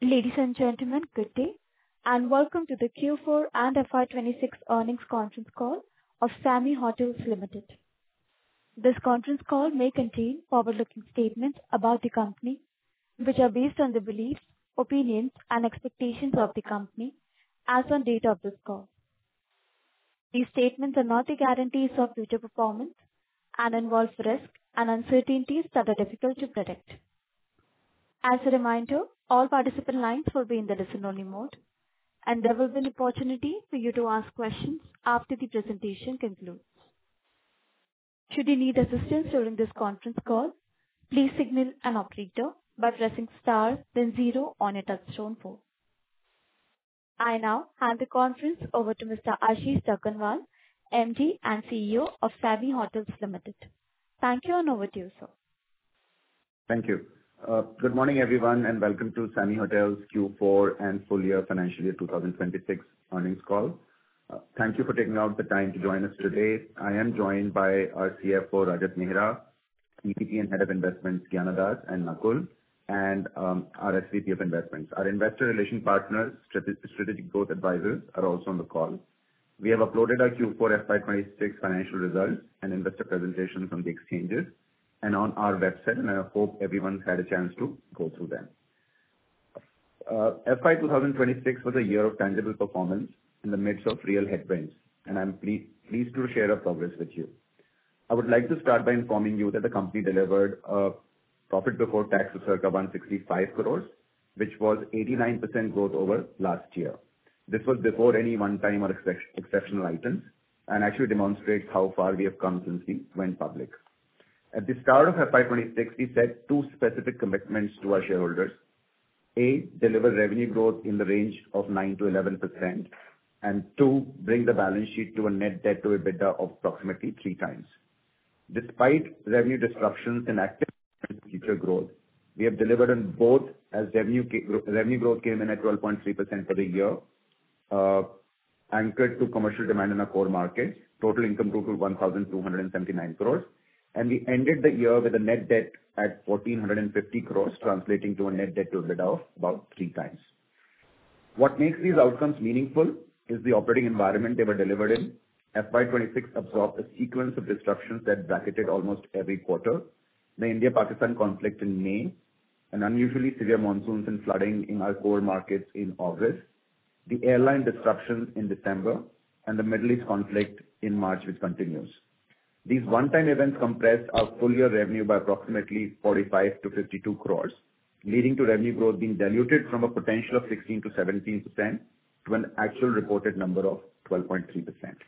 Ladies and gentlemen, good day, and welcome to the Q4 and FY26 earnings conference call of SAMHI Hotels Limited. This conference call may contain forward-looking statements about the company, which are based on the beliefs, opinions, and expectations of the company as on date of this call. These statements are not the guarantees of future performance and involve risks and uncertainties that are difficult to predict. As a reminder, all participant lines will be in the listen-only mode, and there will be an opportunity for you to ask questions after the presentation concludes. Should you need assistance during this conference call, please signal an operator by pressing star then zero on your touchtone phone. I now hand the conference over to Mr. Ashish Jakhanwala, MD and CEO of SAMHI Hotels Limited. Thank you, and over to you, sir. Thank you. Good morning, everyone, and welcome to SAMHI Hotels Q4 and full year financial year 2026 earnings call. Thank you for taking out the time to join us today. I am joined by our CFO, Rajat Mehra, EVP and Head of Investments, Gyana Das and Nakul, and our SVP of Investments. Our investor relation partners, Strategic Growth Advisors, are also on the call. We have uploaded our Q4 FY26 financial results and investor presentations on the exchanges and on our website, and I hope everyone's had a chance to go through them. FY 2026 was a year of tangible performance in the midst of real headwinds, and I'm pleased to share our progress with you. I would like to start by informing you that the company delivered a profit before tax of circa 165 crores, which was 89% growth over last year. This was before any one-time or exceptional items, and actually demonstrates how far we have come since we went public. At the start of FY26, we set two specific commitments to our shareholders. A, deliver revenue growth in the range of 9 to 11%, and two, bring the balance sheet to a net debt to EBITDA of approximately 3 times. Despite revenue disruptions and active future growth, we have delivered on both as revenue growth came in at 12.3% for the year, anchored to commercial demand in our core markets. Total income grew to 1,279 crores. And we ended the year with a net debt at 1,450 crores, translating to a net debt to EBITDA of about 3 times. What makes these outcomes meaningful is the operating environment they were delivered in. FY26 absorbed a sequence of disruptions that bracketed almost every quarter. The India-Pakistan conflict in May, an unusually severe monsoons and flooding in our core markets in August, the airline disruptions in December, and the Middle East conflict in March, which continues. These one-time events compressed our full year revenue by approximately 45 to 52 crores, leading to revenue growth being diluted from a potential of 16 to 17% to an actual reported number of 12.3%.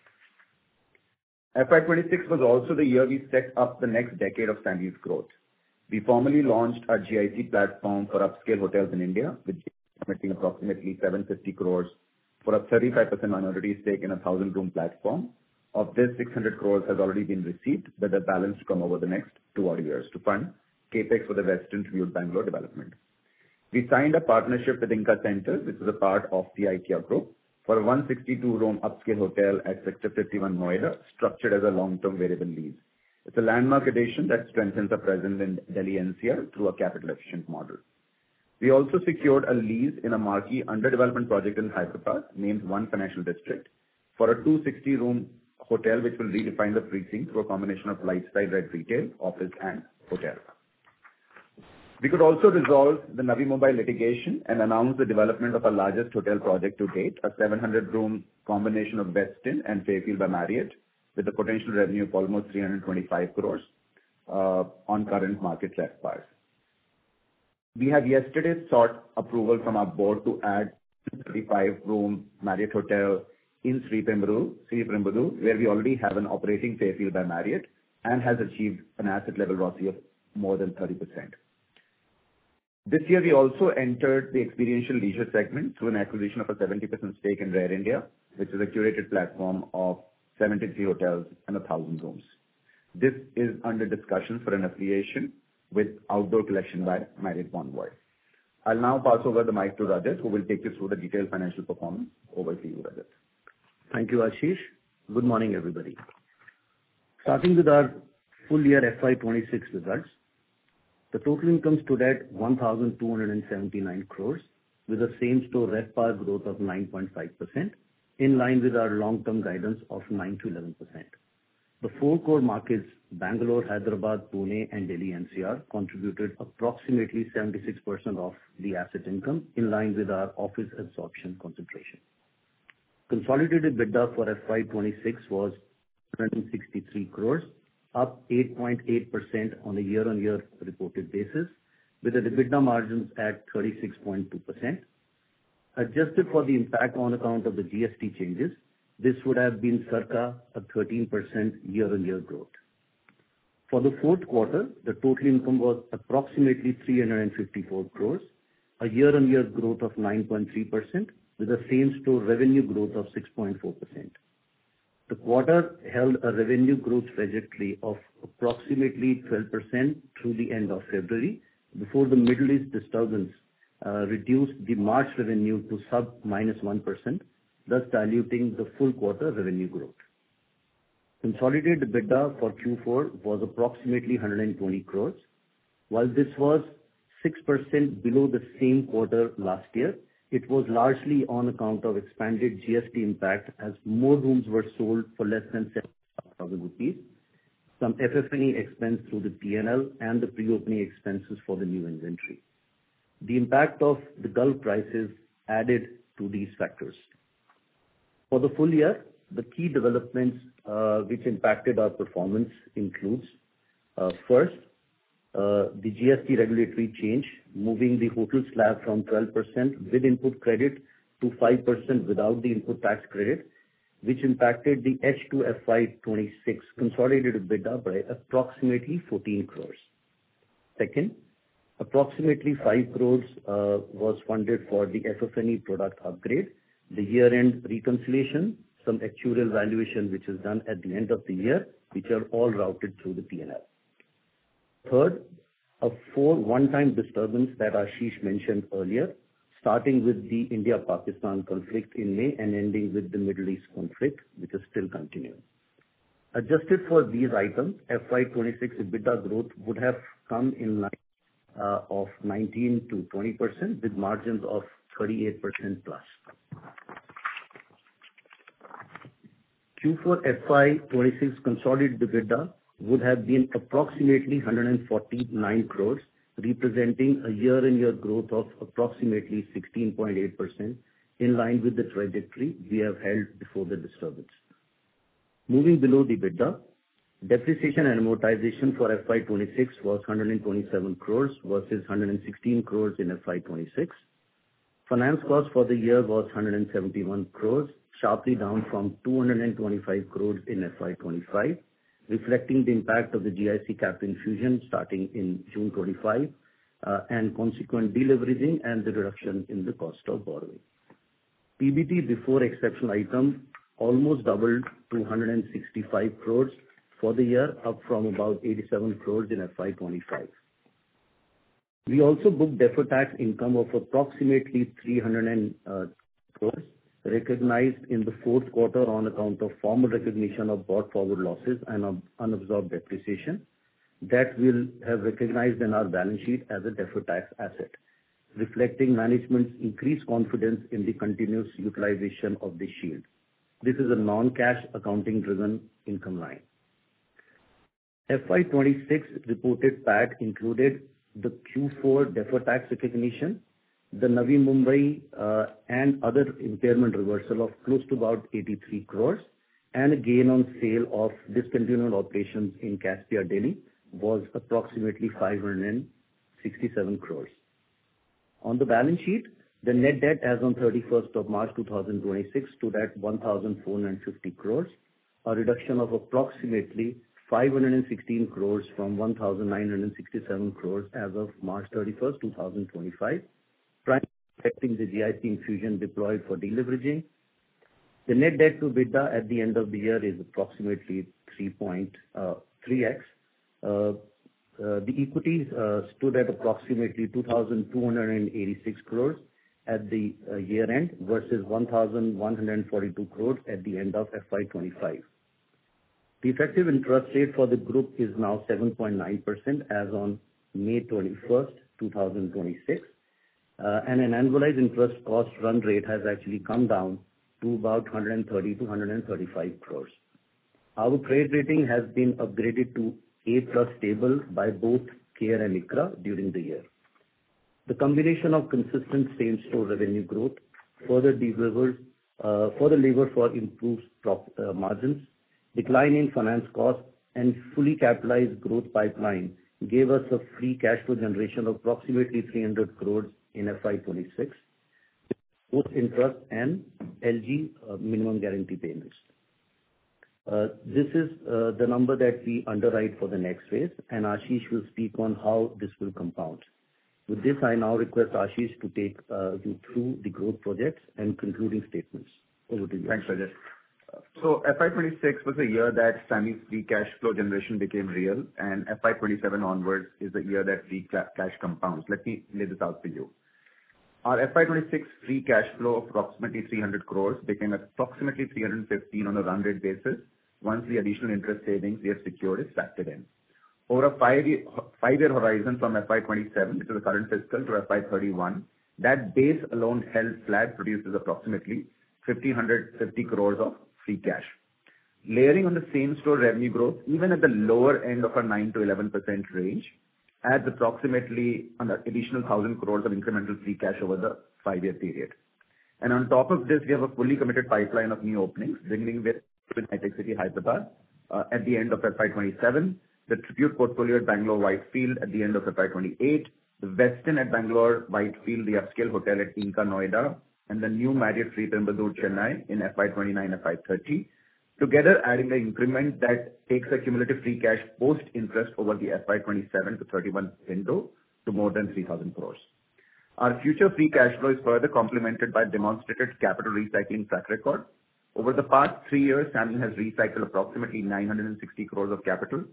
FY26 was also the year we set up the next decade of SAMHI's growth. We formally launched our GIC platform for upscale hotels in India, with committing approximately 750 crores for a 35% minority stake in a 1,000-room platform. Of this, 600 crores has already been received, with the balance to come over the next 2 odd years to fund CapEx for the Westin Tribute Bangalore development. We signed a partnership with Inca Centres, which is a part of the IKEA Group, for a 162-room upscale hotel at Sector 51 Noida, structured as a long-term variable lease. It's a landmark addition that strengthens our presence in Delhi NCR through a capital-efficient model. We also secured a lease in a marquee under-development project in Hyderabad, named One Financial District, for a 260-room hotel, which will redefine the precinct through a combination of lifestyle-led retail, office, and hotel. We could also resolve the Navi Mumbai litigation and announce the development of our largest hotel project to date, a 700-room combination of Westin and Fairfield by Marriott, with a potential revenue of almost 325 crores on current market RevPARs. We have yesterday sought approval from our board to add 35-room Marriott hotel in Sriperumbudur, where we already have an operating Fairfield by Marriott and has achieved an asset level ROCE of more than 30%. This year, we also entered the experiential leisure segment through an acquisition of a 70% stake in Rare India, which is a curated platform of 73 hotels and 1,000 rooms. This is under discussion for an affiliation with Outdoor Collection by Marriott Bonvoy. I'll now pass over the mic to Rajat, who will take you through the detailed financial performance. Over to you, Rajat. Thank you, Ashish. Good morning, everybody. Starting with our full year FY26 results, the total income stood at 1,279 crores, with a same-store RevPAR growth of 9.5%, in line with our long-term guidance of 9%-11%. The four core markets, Bangalore, Hyderabad, Pune, and Delhi NCR, contributed approximately 76% of the asset income, in line with our office absorption concentration. Consolidated EBITDA for FY 2026 was 163 crores, up 8.8% on a year-on-year reported basis, with the EBITDA margins at 36.2%. Adjusted for the impact on account of the GST changes, this would have been circa a 13% year-on-year growth. For the fourth quarter, the total income was approximately 354 crores, a year-on-year growth of 9.3%, with a same-store revenue growth of 6.4%. The quarter held a revenue growth trajectory of approximately 12% through the end of February, before the Middle East disturbance reduced the March revenue to sub -1%, thus diluting the full quarter revenue growth. Consolidated EBITDA for Q4 was approximately 120 crores. While this was 6% below the same quarter last year, it was largely on account of expanded GST impact, as more rooms were sold for less than 7,000 rupees, some FF&E expense through the P&L, and the pre-opening expenses for the new inventory. The impact of the Gulf crisis added to these factors. For the full year, the key developments which impacted our performance includes, first, the GST regulatory change, moving the hotel slab from 12% with input credit to 5% without the input tax credit, which impacted the H2 FY 2026 consolidated EBITDA by approximately 14 crores. Second, approximately 5 crores was funded for the FF&E product upgrade, the year-end reconciliation, some actuarial valuation which is done at the end of the year, which are all routed through the P&L. Third, a 4 one-time disturbance that Ashish mentioned earlier, starting with the India-Pakistan conflict in May and ending with the Middle East conflict, which is still continuing. Adjusted for these items, FY 2026 EBITDA growth would have come in line of 19% to 20%, with margins of 38% plus. Q4 FY 2026 consolidated EBITDA would have been approximately 149 crores, representing a year-on-year growth of approximately 16.8%, in line with the trajectory we have held before the disturbance. Moving below the EBITDA, depreciation and amortization for FY 2026 was 127 crores versus 116 crores in FY 2026. Finance cost for the year was 171 crores, sharply down from 225 crores in FY 2025, reflecting the impact of the GIC capital infusion starting in June 2025, and consequent deleveraging and the reduction in the cost of borrowing. PBT before exceptional item almost doubled to 165 crores for the year, up from about 87 crores in FY 2025. We also booked deferred tax income of approximately 300 crores, recognized in the fourth quarter on account of formal recognition of brought forward losses and unabsorbed depreciation that will have recognized in our balance sheet as a deferred tax asset, reflecting management's increased confidence in the continuous utilization of the shield. This is a non-cash accounting driven income line. FY 2026 reported PAT included the Q4 deferred tax recognition, the Navi Mumbai and other impairment reversal of close to about 83 crores, and a gain on sale of discontinued operations in Caspia, Delhi was approximately 567 crores. On the balance sheet, the net debt as on 31st of March 2026 stood at 1,450 crores, a reduction of approximately 516 crores from 1,967 crores as of March 31st, 2025, primarily reflecting the GIC infusion deployed for deleveraging. The net debt to EBITDA at the end of the year is approximately 3.3x. The equities stood at approximately 2,286 crores at the year end versus 1,142 crores at the end of FY 2025. The effective interest rate for the group is now 7.9% as on May 21st, 2026. and an annualized interest cost run rate has actually come down to about 130 to 135 crores. Our credit rating has been upgraded to A+ stable by both CARE and ICRA during the year. The combination of consistent same-store revenue growth, further levers for improved margins, decline in finance costs, and fully capitalized growth pipeline gave us a free cash flow generation of approximately 300 crores in FY26, both interest and LG minimum guarantee payments. This is the number that we underwrite for the next phase, and Ashish will speak on how this will compound. With this, I now request Ashish to take you through the growth projects and concluding statements. Over to you. Thanks, Rajat. So FY26 was a year that SAMHI's free cash flow generation became real, and FY27 onwards is the year that free cash compounds. Let me lay this out for you. Our FY26 free cash flow of approximately 300 crores became approximately 315 on a run rate basis once the additional interest savings we have secured is factored in. Over a five-year horizon from FY27, which is the current fiscal, to FY31, that base alone held flat produces approximately 1,550 crores of free cash. Layering on the same-store revenue growth, even at the lower end of our 9 to 11% range, adds approximately an additional 1,000 crores of incremental free cash over the 5-year period. And on top of this, we have a fully committed pipeline of new openings, beginning with Hitec City, Hyderabad, at the end of FY27, the Tribute portfolio at Bangalore Whitefield at the end of FY28, the Westin at Bangalore Whitefield, the upscale hotel at Inca Noida, and the new Marriott Sriperumbudur, Chennai in FY29, FY30, together adding the increment that takes a cumulative free cash post-interest over the FY27 to 31 window to more than 3,000 crores. Our future free cash flow is further complemented by demonstrated capital recycling track record. Over the past 3 years, SAMHI has recycled approximately 960 crores of capital,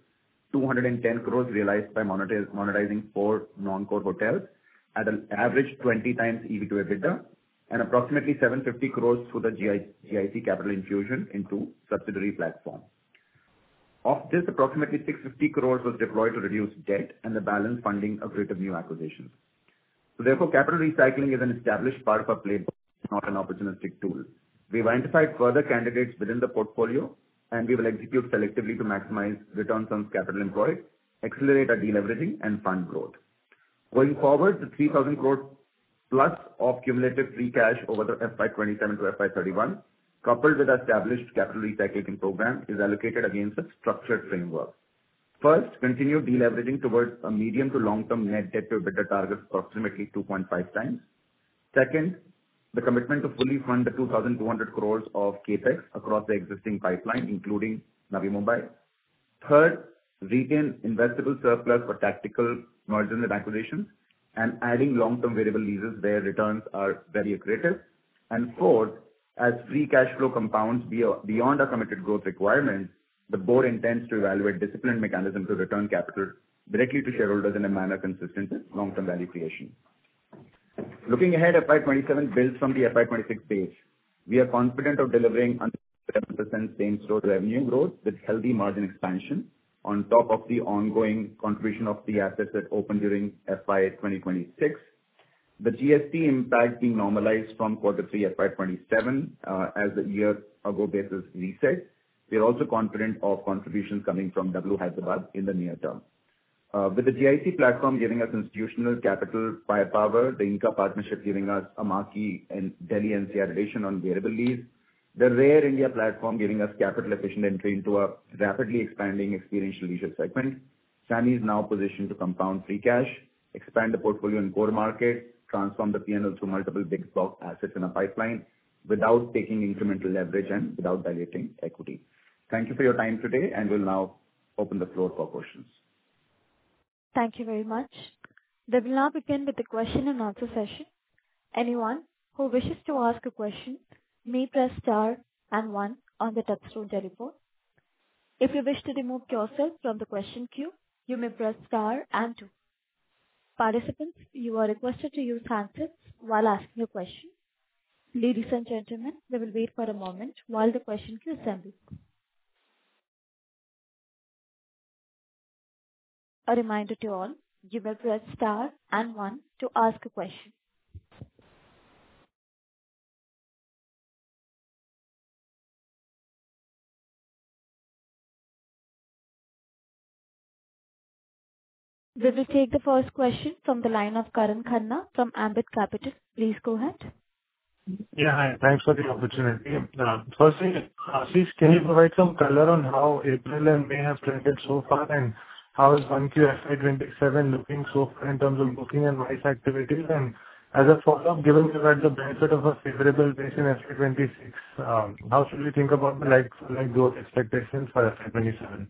210 crores realized by monetizing 4 non-core hotels at an average 20 times EV to EBITDA, and approximately 750 crores through the GIC capital infusion into subsidiary platform. Of this, approximately 650 crores was deployed to reduce debt and the balance funding accretive new acquisitions. So therefore, capital recycling is an established part of our playbook, not an opportunistic tool. We've identified further candidates within the portfolio, and we will execute selectively to maximize returns on capital employed, accelerate our deleveraging, and fund growth. Going forward, the 3,000 crore plus of cumulative free cash over the FY27 to FY31, coupled with our established capital recycling program, is allocated against a structured framework. First, continue deleveraging towards a medium to long-term net debt to EBITDA target of approximately 2.5 times. Second, the commitment to fully fund the 2,200 crores of capex across the existing pipeline, including Navi Mumbai. Third, retain investable surplus for tactical mergers and acquisitions, and adding long-term variable leases where returns are very accretive. And fourth, as free cash flow compounds beyond our committed growth requirements, the board intends to evaluate disciplined mechanisms to return capital directly to shareholders in a manner consistent with long-term value creation. Looking ahead, FY27 builds from the FY26 base. We are confident of delivering 7% same-store revenue growth with healthy margin expansion on top of the ongoing contribution of the assets that opened during FY 2026. The GST impact being normalized from Q3 FY27 as the year-ago basis reset. We are also confident of contributions coming from W Hyderabad in the near term. With the GIC platform giving us institutional capital firepower, the Inca partnership giving us a marquee and Delhi NCR addition on variable lease, the Rare India platform giving us capital-efficient entry into a rapidly expanding experiential leisure segment, SAMHI is now positioned to compound free cash, expand the portfolio in core markets, transform the P&L through multiple big block assets in a pipeline without taking incremental leverage and without diluting equity. Thank you for your time today, and we'll now open the floor for questions. Thank you very much. We will now begin with the question and answer session. Anyone who wishes to ask a question may press star and 1 on the touchtone telephone. If you wish to remove yourself from the question queue, you may press star and 2. Participants, you are requested to use handsets while asking a question. Ladies and gentlemen, we will wait for a moment while the question queue assembles. A reminder to all, you may press star and 1 to ask a question. We will take the first question from the line of Karan Khanna from Ambit Capital. Please go ahead. Yeah, hi. Thanks for the opportunity. Firstly, Ashish, can you provide some color on how April and May have trended so far, and how is 1Q FY 2027 looking so far in terms of booking and MICE activities? And as a follow-up, given you had the benefit of a favorable base in FY 2026, how should we think about the like growth expectations for FY 2027?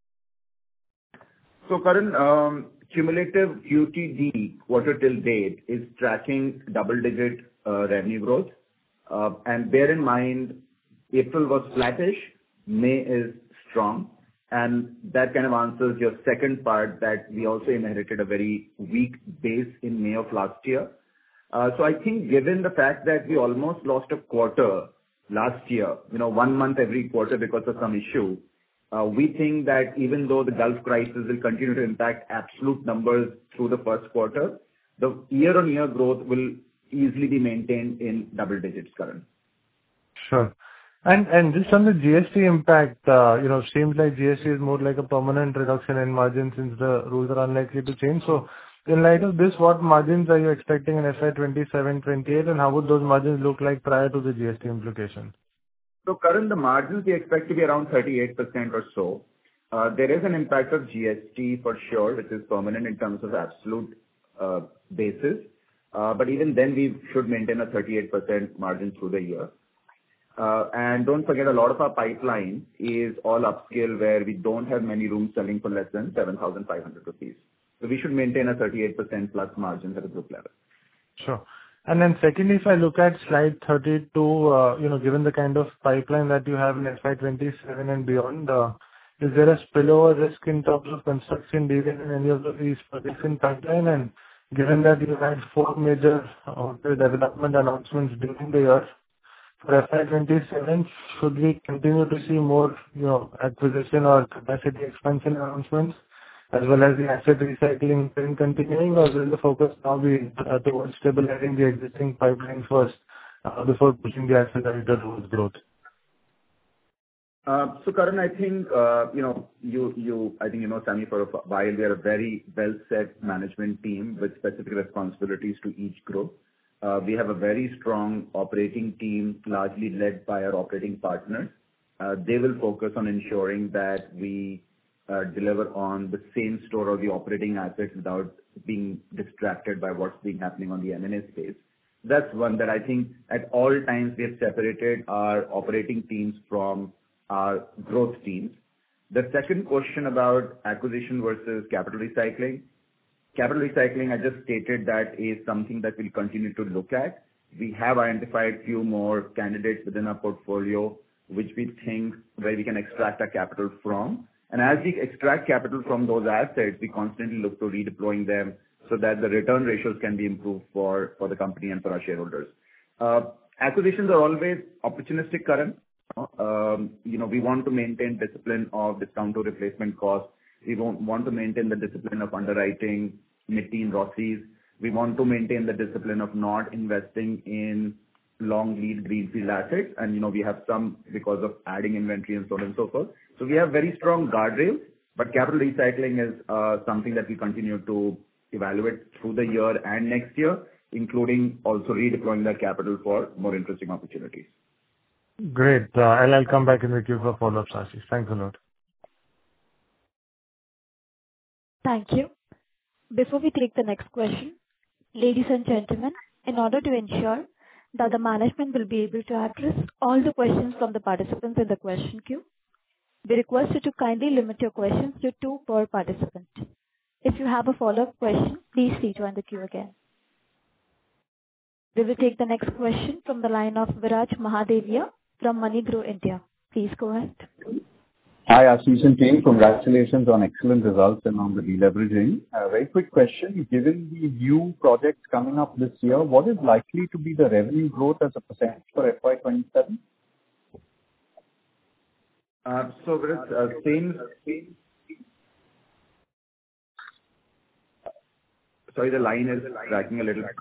So Karan, cumulative QTD, quarter till date, is tracking double-digit revenue growth. And bear in mind, April was flattish, May is strong, and that kind of answers your second part, that we also inherited a very weak base in May of last year. So I think given the fact that we almost lost a quarter last year, 1 month every quarter because of some issue, we think that even though the Gulf crisis will continue to impact absolute numbers through the first quarter, the year-on-year growth will easily be maintained in double digits, Karan. Sure. And just on the GST impact, seems like GST is more like a permanent reduction in margin since the rules are unlikely to change. So in light of this, what margins are you expecting in FY 2027-28, and how would those margins look like prior to the GST implication? So Karan, the margins we expect to be around 38% or so. There is an impact of GST for sure, which is permanent in terms of absolute basis. But even then, we should maintain a 38% margin through the year. And don't forget, a lot of our pipeline is all upscale, where we don't have many rooms selling for less than 7,500 rupees. So we should maintain a 38% plus margins at a group level. Sure. And then secondly, if I look at slide 32, given the kind of pipeline that you have in FY 27 and beyond, is there a spillover risk in terms of construction delay in any of these projects in pipeline? And given that you had 4 major development announcements during the year, for FY 27, should we continue to see more, acquisition or capacity expansion announcements, as well as the asset recycling trend continuing, or will the focus now be towards stabilizing the existing pipeline first, before pushing the asset towards growth? So Karan, I think, Sammy, for a while, we are a very well-set management team with specific responsibilities to each group. We have a very strong operating team, largely led by our operating partners. They will focus on ensuring that we deliver on the same store or the operating assets without being distracted by what's been happening on the M&A space. That's one that I think at all times we have separated our operating teams from our growth teams. The second question about acquisition versus capital recycling. Capital recycling, I just stated, that is something that we'll continue to look at. We have identified few more candidates within our portfolio, which we think where we can extract our capital from. And as we extract capital from those assets, we constantly look to redeploying them so that the return ratios can be improved for the company and for our shareholders. Acquisitions are always opportunistic, Karan. We want to maintain discipline of discount to replacement cost. We want to maintain the discipline of underwriting mid-teen ROCEs. We want to maintain the discipline of not investing in long lead greenfield assets. And, we have some because of adding inventory and so on and so forth. So we have very strong guardrails, but capital recycling is something that we continue to evaluate through the year and next year, including also redeploying that capital for more interesting opportunities. Great. I'll come back in the queue for follow-ups, Ashish. Thanks a lot. Thank you. Before we take the next question, ladies and gentlemen, in order to ensure that the management will be able to address all the questions from the participants in the question queue, we request you to kindly limit your questions to 2 per participant. If you have a follow-up question, please rejoin the queue again. We will take the next question from the line of Viraj Mahadevia from MoneyGrow India. Please go ahead. Hi, Ashish and team. Congratulations on excellent results and on the deleveraging. A very quick question. Given the new projects coming up this year, what is likely to be the revenue growth as a percentage for FY 27? So Viraj, same. Sorry, the line is cracking a little.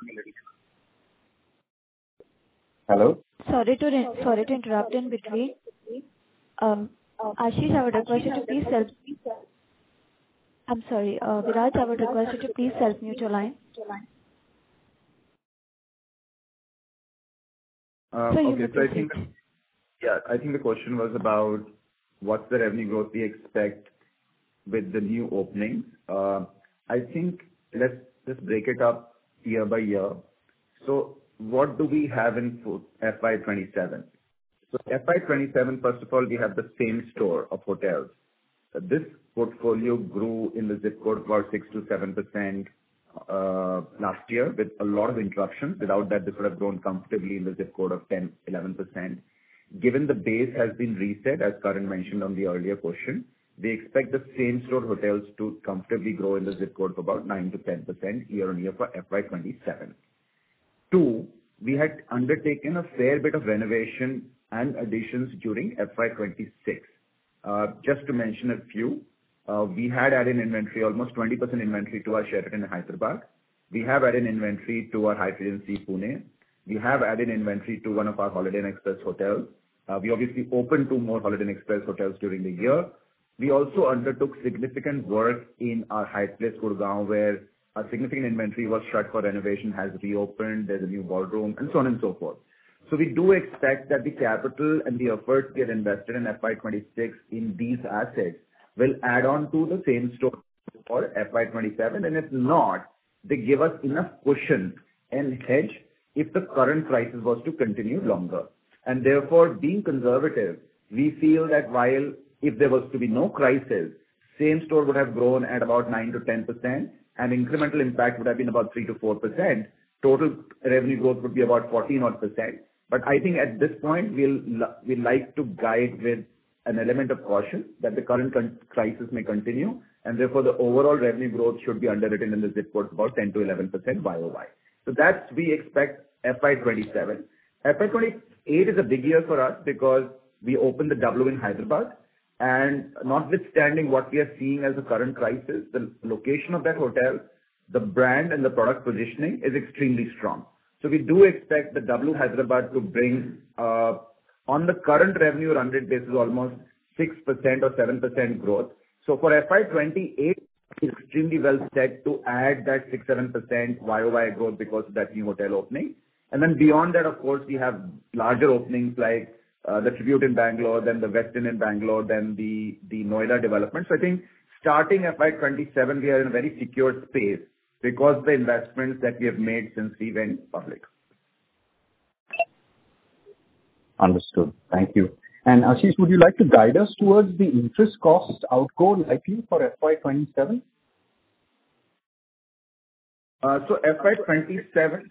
Hello? Sorry to interrupt in between. Ashish, I would request you to please I'm sorry, Viraj, I would request you to please self-mute your line. So you may Okay. So I proceed. think, I think the question was about what's the revenue growth we expect with the new openings. I think let's just break it up year by year. So what do we have in FY 27? So FY 27, first of all, we have the same store of hotels. This portfolio grew in the zip code about 6 to 7% last year with a lot of interruptions. Without that, this would have grown comfortably in the zip code of 10-11%. Given the base has been reset, as Karan mentioned on the earlier question, we expect the same store hotels to comfortably grow in the zip code of about 9 to 10% year-on-year for FY 27. Two, we had undertaken a fair bit of renovation and additions during FY 26. Just to mention a few, we had added inventory, almost 20% inventory to our Sheraton in Hyderabad. We have added inventory to our Hyatt Regency Pune. We have added inventory to one of our Holiday Inn Express hotels. We obviously opened 2 more Holiday Inn Express hotels during the year. We also undertook significant work in our Hyatt Place, Gurgaon, where a significant inventory was shut for renovation, has reopened. There's a new ballroom, and so on and so forth. So we do expect that the capital and the efforts we have invested in FY 26 in these assets will add on to the same store for FY 27, and if not, they give us enough cushion and hedge if the current crisis was to continue longer. And therefore, being conservative, we feel that while if there was to be no crisis, same store would have grown at about 9 to 10%, and incremental impact would have been about 3 to 4%. Total revenue growth would be about 14%. But I think at this point, we'll like to guide with an element of caution that the current crisis may continue, and therefore the overall revenue growth should be underwritten in the zip code of about 10 to 11% YOY. So that's we expect FY 27. FY 28 is a big year for us because we opened the W in Hyderabad, and notwithstanding what we are seeing as a current crisis, the location of that hotel, the brand and the product positioning is extremely strong. So we do expect the W Hyderabad to bring on the current revenue run rate basis almost 6% or 7% growth. So for FY 28, it's extremely well set to add that 6-7% YOY growth because of that new hotel opening. And then beyond that, of course, we have larger openings like the Tribute in Bangalore, then the Westin in Bangalore, then the Noida development. So I think starting FY 27, we are in a very secure space because of the investments that we have made since we went public. Understood. Thank you. And Ashish, would you like to guide us towards the interest cost outgo likely for FY 27? So FY 27,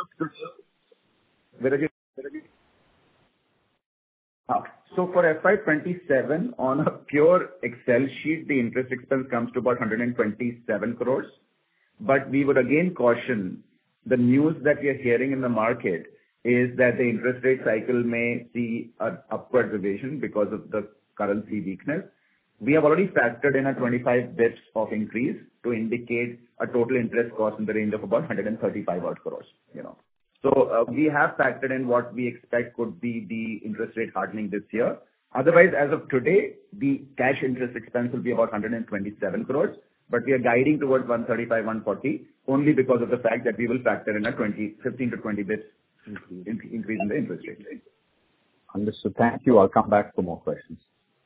so for FY 27, on a pure Excel sheet, the interest expense comes to about 127 crores. But we would again caution the news that we are hearing in the market is that the interest rate cycle may see an upward revision because of the currency weakness. We have already factored in a 25 bits of increase to indicate a total interest cost in the range of about 135 odd crores. So we have factored in what we expect could be the interest rate hardening this year. Otherwise, as of today, the cash interest expense will be about 127 crores, but we are guiding towards 135, 140 only because of the fact that we will factor in a 15 to 20 bits increase in the interest rate. Understood. Thank you. I'll come back for more questions.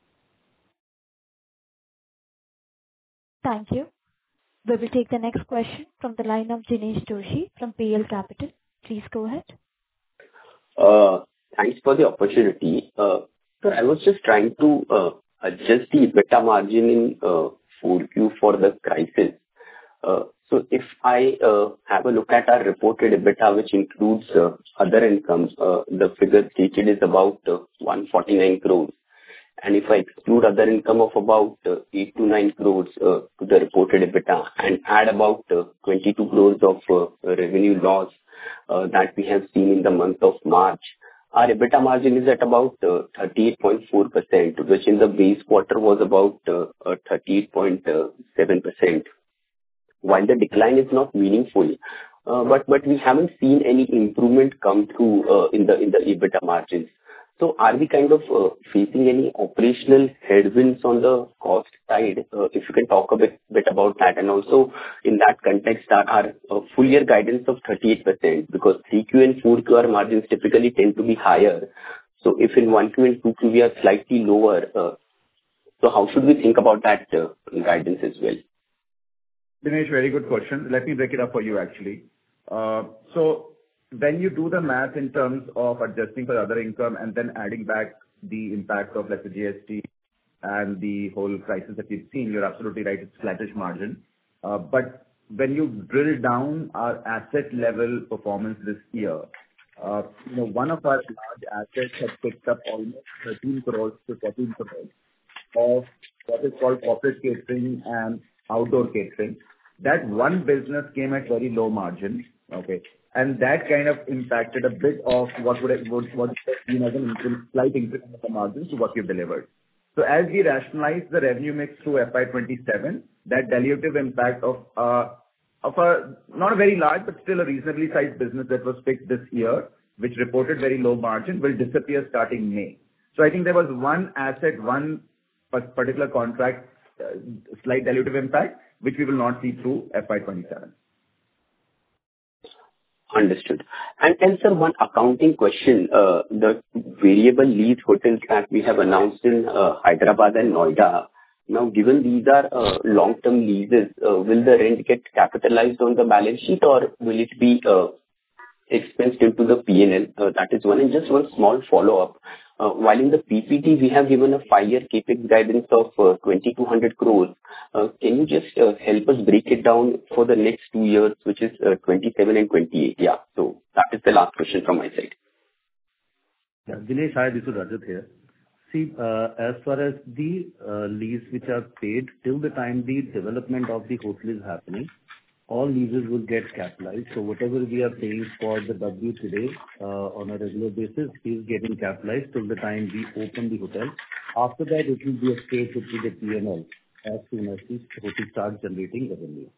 Thank you. We will take the next question from the line of Jinesh Joshi from PL Capital. Please go ahead. Thanks for the opportunity. So I was just trying to adjust the EBITDA margin in 4Q for the crisis. So if I have a look at our reported EBITDA, which includes other incomes, the figure stated is about 149 crores. And if I exclude other income of about 8 to 9 crores to the reported EBITDA and add about 22 crores of revenue loss that we have seen in the month of March, our EBITDA margin is at about 38.4%, which in the base quarter was about 38.7%. While the decline is not meaningful, but we haven't seen any improvement come through in the EBITDA margins. So are we kind of facing any operational headwinds on the cost side? If you can talk a bit about that. And also in that context, our full year guidance of 38%, because 3Q and 4Q our margins typically tend to be higher. So if in 1Q and 2Q we are slightly lower, so how should we think about that guidance as well? Dinesh, very good question. Let me break it up for you, actually. So when you do the math in terms of adjusting for other income and then adding back the impact of, let's say, GST and the whole crisis that we've seen, you're absolutely right, it's flattish margin. But when you drill down our asset level performance this year, one of our large assets has picked up almost 13 crores to 14 crores of what is called corporate catering and outdoor catering. That one business came at very low margin, okay, and that kind of impacted a bit of what would have been as a slight increase in the margins to what we've delivered. So as we rationalize the revenue mix through FY27, that dilutive impact of a not a very large but still a reasonably sized business that was picked this year, which reported very low margin, will disappear starting May. So I think there was one asset, one particular contract, slight dilutive impact, which we will not see through FY27. Understood. And sir, one accounting question. The variable lease hotels that we have announced in Hyderabad and Noida, now given these are long-term leases, will the rent get capitalized on the balance sheet or will it be expensed into the P&L? That is one. And just one small follow-up. While in the PPT we have given a 5-year CapEx guidance of 2,200 crores, can you just help us break it down for the next 2 years, which is 27 and 28? Yeah. So that is the last question from my side. Yeah, Dinesh, hi, this is Rajat here. See, as far as the lease which are paid till the time the development of the hotel is happening, all leases will get capitalized. So whatever we are paying for the W today on a regular basis is getting capitalized till the time we open the hotel. After that, it will be a straight to the P&L as soon as the hotel starts generating revenue.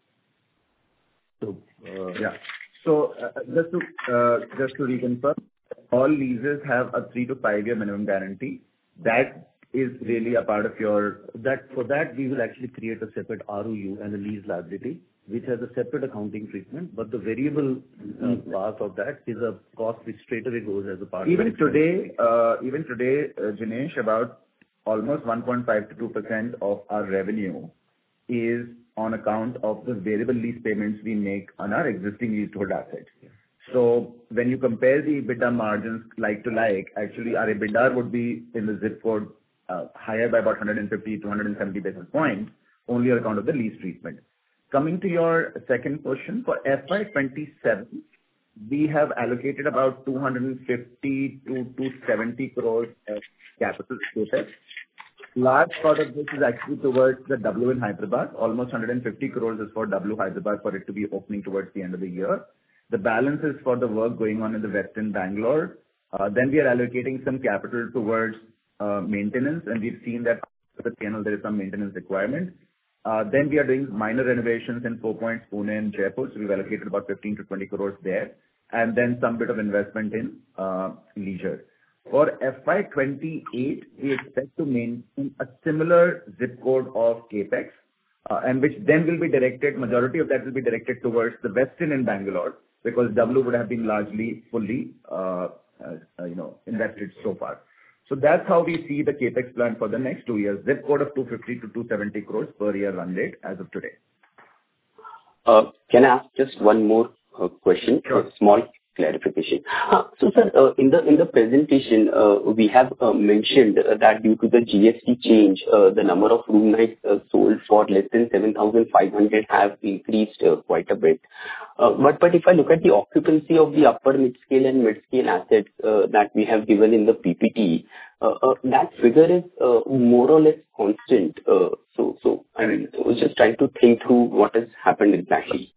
So yeah. So just to reconfirm, all leases have a 3 to 5 year minimum guarantee. That is really a part of your. For that we will actually create a separate ROU and a lease liability, which has a separate accounting treatment, but the variable part of that is a cost which straight away goes as a part Even of today, Jinesh, about almost 1.5 to 2% of our revenue is on account of the variable lease payments we make on our existing leasehold assets. So when you compare the EBITDA margins like to like, actually our EBITDA would be in the zip code higher by about 150 to 170 basis points, only on account of the lease treatment. Coming to your second question, for FY27, we have allocated about 250 to 270 crores as capital CapEx. Large part of this is actually towards the W in Hyderabad. Almost 150 crores is for W Hyderabad for it to be opening towards the end of the year. The balance is for the work going on in the Westin Bangalore. Then we are allocating some capital towards maintenance, and we've seen that for the channel there is some maintenance requirement. Then we are doing minor renovations in 4 Points, Pune and Jaipur. So we've allocated about 15 to 20 crores there. And then some bit of investment in leisure. For FY28, we expect to maintain a similar zip code of CapEx, and which then will be directed, majority of that will be directed towards the Westin in Bangalore, because W would have been largely fully invested so far. So that's how we see the CapEx plan for the next 2 years. Zip code of 250 to 270 crores per year run rate as of today. Can I ask just one more question? Sure. A small clarification. So sir, in the presentation, we have mentioned that due to the GST change, the number of room nights sold for less than 7,500 have increased quite a bit. But if I look at the occupancy of the upper mid-scale and mid-scale assets that we have given in the PPT, that figure is more or less constant. So I mean, I was just trying to think through what has happened exactly.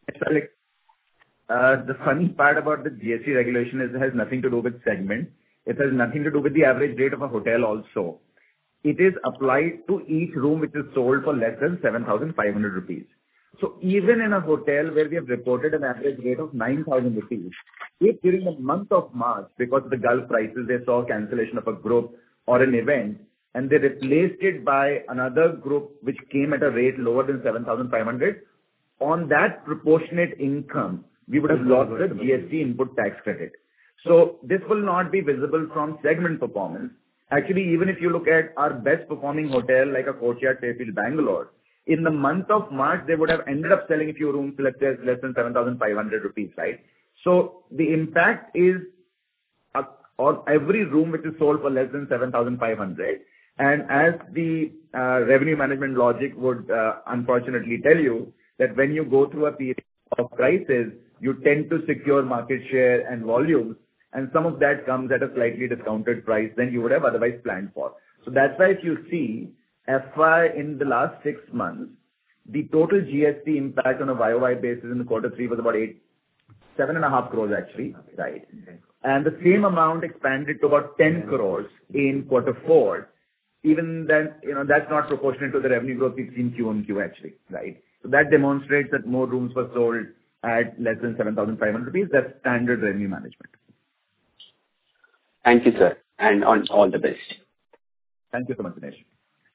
The funny part about the GST regulation is it has nothing to do with segment. It has nothing to do with the average rate of a hotel also. It is applied to each room which is sold for less than 7,500 rupees. So even in a hotel where we have reported an average rate of 9,000 rupees, if during the month of March, because of the Gulf crisis, they saw cancellation of a group or an event, and they replaced it by another group which came at a rate lower than 7,500, on that proportionate income, we would have lost the GST input tax credit. So this will not be visible from segment performance. Actually, even if you look at our best performing hotel, like a Courtyard Fairfield Bangalore, in the month of March, they would have ended up selling a few rooms, let's say, less than 7,500 rupees, right? So the impact is on every room which is sold for less than 7,500. And as the revenue management logic would unfortunately tell you, that when you go through a period of crisis, you tend to secure market share and volumes, and some of that comes at a slightly discounted price than you would have otherwise planned for. So that's why if you see FY in the last 6 months, the total GST impact on a YOY basis in the quarter 3 was about 7.5 crores actually, right? And the same amount expanded to about 10 crores in quarter 4. Even then, that's not proportionate to the revenue growth we've seen Q on Q actually, right? So that demonstrates that more rooms were sold at less than 7,500 rupees. That's standard revenue management. Thank you, sir, and all the best. Thank you so much, Dinesh.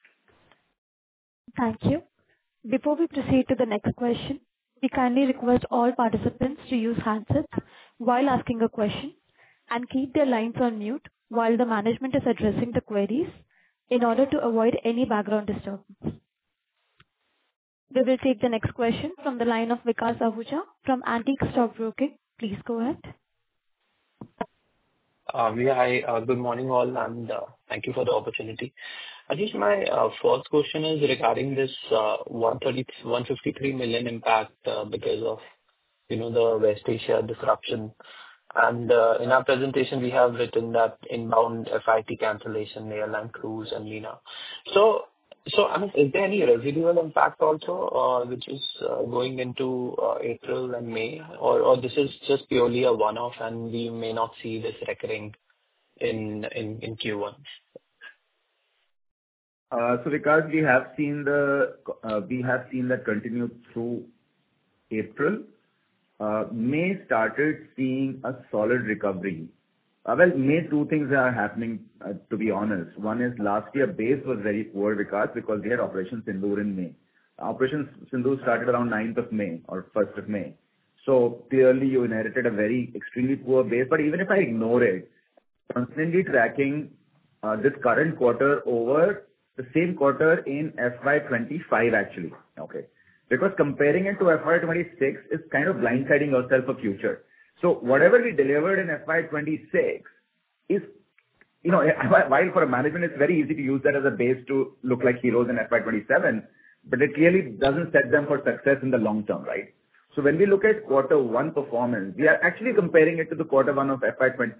Thank you. Before we proceed to the next question, we kindly request all participants to use handsets while asking a question and keep their lines on mute while the management is addressing the queries in order to avoid any background disturbance. We will take the next question from the line of Vikas Ahuja from Antique Stock Broking. Please go ahead. Hi, good morning all, and thank you for the opportunity. Ajit, my first question is regarding this 153 million impact because of the West Asia disruption. And in our presentation, we have written that inbound FIT cancellation, airline crews, and MENA. So I mean, is there any residual impact also which is going into April and May, or this is just purely a one-off and we may not see this recurring in Q1? So because we have seen that continue through April. May started seeing a solid recovery. Well, May, two things are happening, to be honest. One is last year base was very poor because we had Operation Sindoor in May. Operation Sindoor started around 9th of May or 1st of May. So clearly you inherited a very extremely poor base. But even if I ignore it, constantly tracking this current quarter over the same quarter in FY25 actually. Okay. Because comparing it to FY26 is kind of blindsiding yourself for future. So whatever we delivered in FY26 is, while for a management it's very easy to use that as a base to look like heroes in FY27, but it clearly doesn't set them for success in the long term, right? So when we look at quarter 1 performance, we are actually comparing it to the quarter 1 of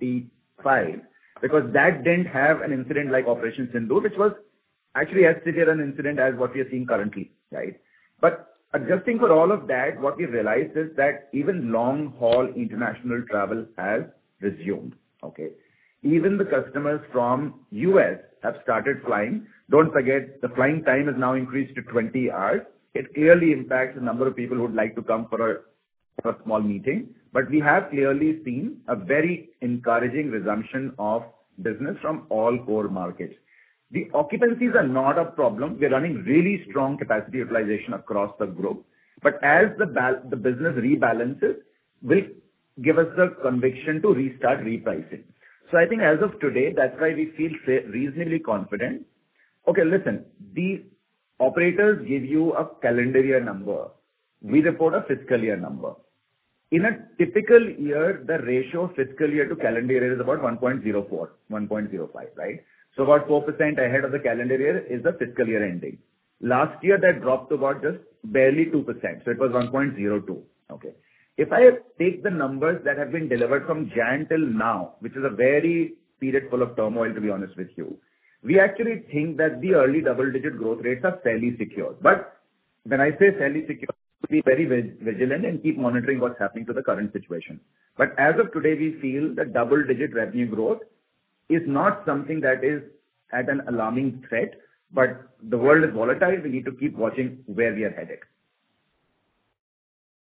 FY25 because that didn't have an incident like Operation Sindoor, which was actually as severe an incident as what we are seeing currently, right? But adjusting for all of that, what we realized is that even long-haul international travel has resumed, okay? Even the customers from US have started flying. Don't forget, the flying time has now increased to 20 hours. It clearly impacts the number of people who would like to come for a small meeting. But we have clearly seen a very encouraging resumption of business from all core markets. The occupancies are not a problem. We're running really strong capacity utilization across the group. But as the business rebalances, will give us the conviction to restart repricing. So I think as of today, that's why we feel reasonably confident. Okay, listen, the operators give you a calendar year number. We report a fiscal year number. In a typical year, the ratio of fiscal year to calendar year is about 1.04, 1.05, right? So about 4% ahead of the calendar year is the fiscal year ending. Last year, that dropped to about just barely 2%. So it was 1.02. Okay. If I take the numbers that have been delivered from Jan till now, which is a very period full of turmoil, to be honest with you, we actually think that the early double-digit growth rates are fairly secure. But when I say fairly secure, be very vigilant and keep monitoring what's happening to the current situation. But as of today, we feel that double-digit revenue growth is not something that is at an alarming threat, but the world is volatile. We need to keep watching where we are headed.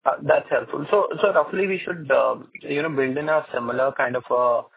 That's helpful. So roughly we should, build in a similar kind of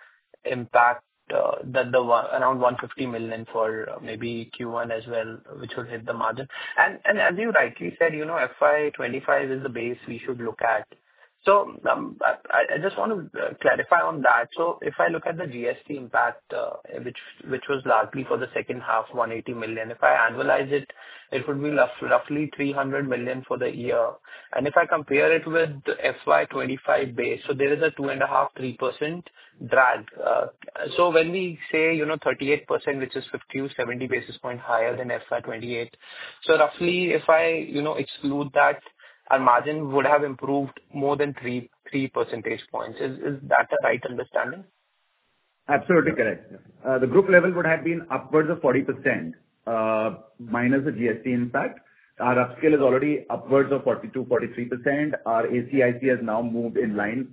impact that around 150 million for maybe Q1 as well, which will hit the margin. And as you rightly said, FY25 is the base we should look at. So I just want to clarify on that. So if I look at the GST impact, which was largely for the second half, 180 million, if I annualize it, it would be roughly 300 million for the year. And if I compare it with the FY25 base, so there is a 2.5-3% drag. So when we say 38%, which is 50-70 basis point higher than FY28, so roughly if I exclude that, our margin would have improved more than 3 percentage points. Is that a right understanding? Absolutely correct. The group level would have been upwards of 40%, minus the GST impact. Our upscale is already upwards of 42-43%. Our ACIC has now moved in line,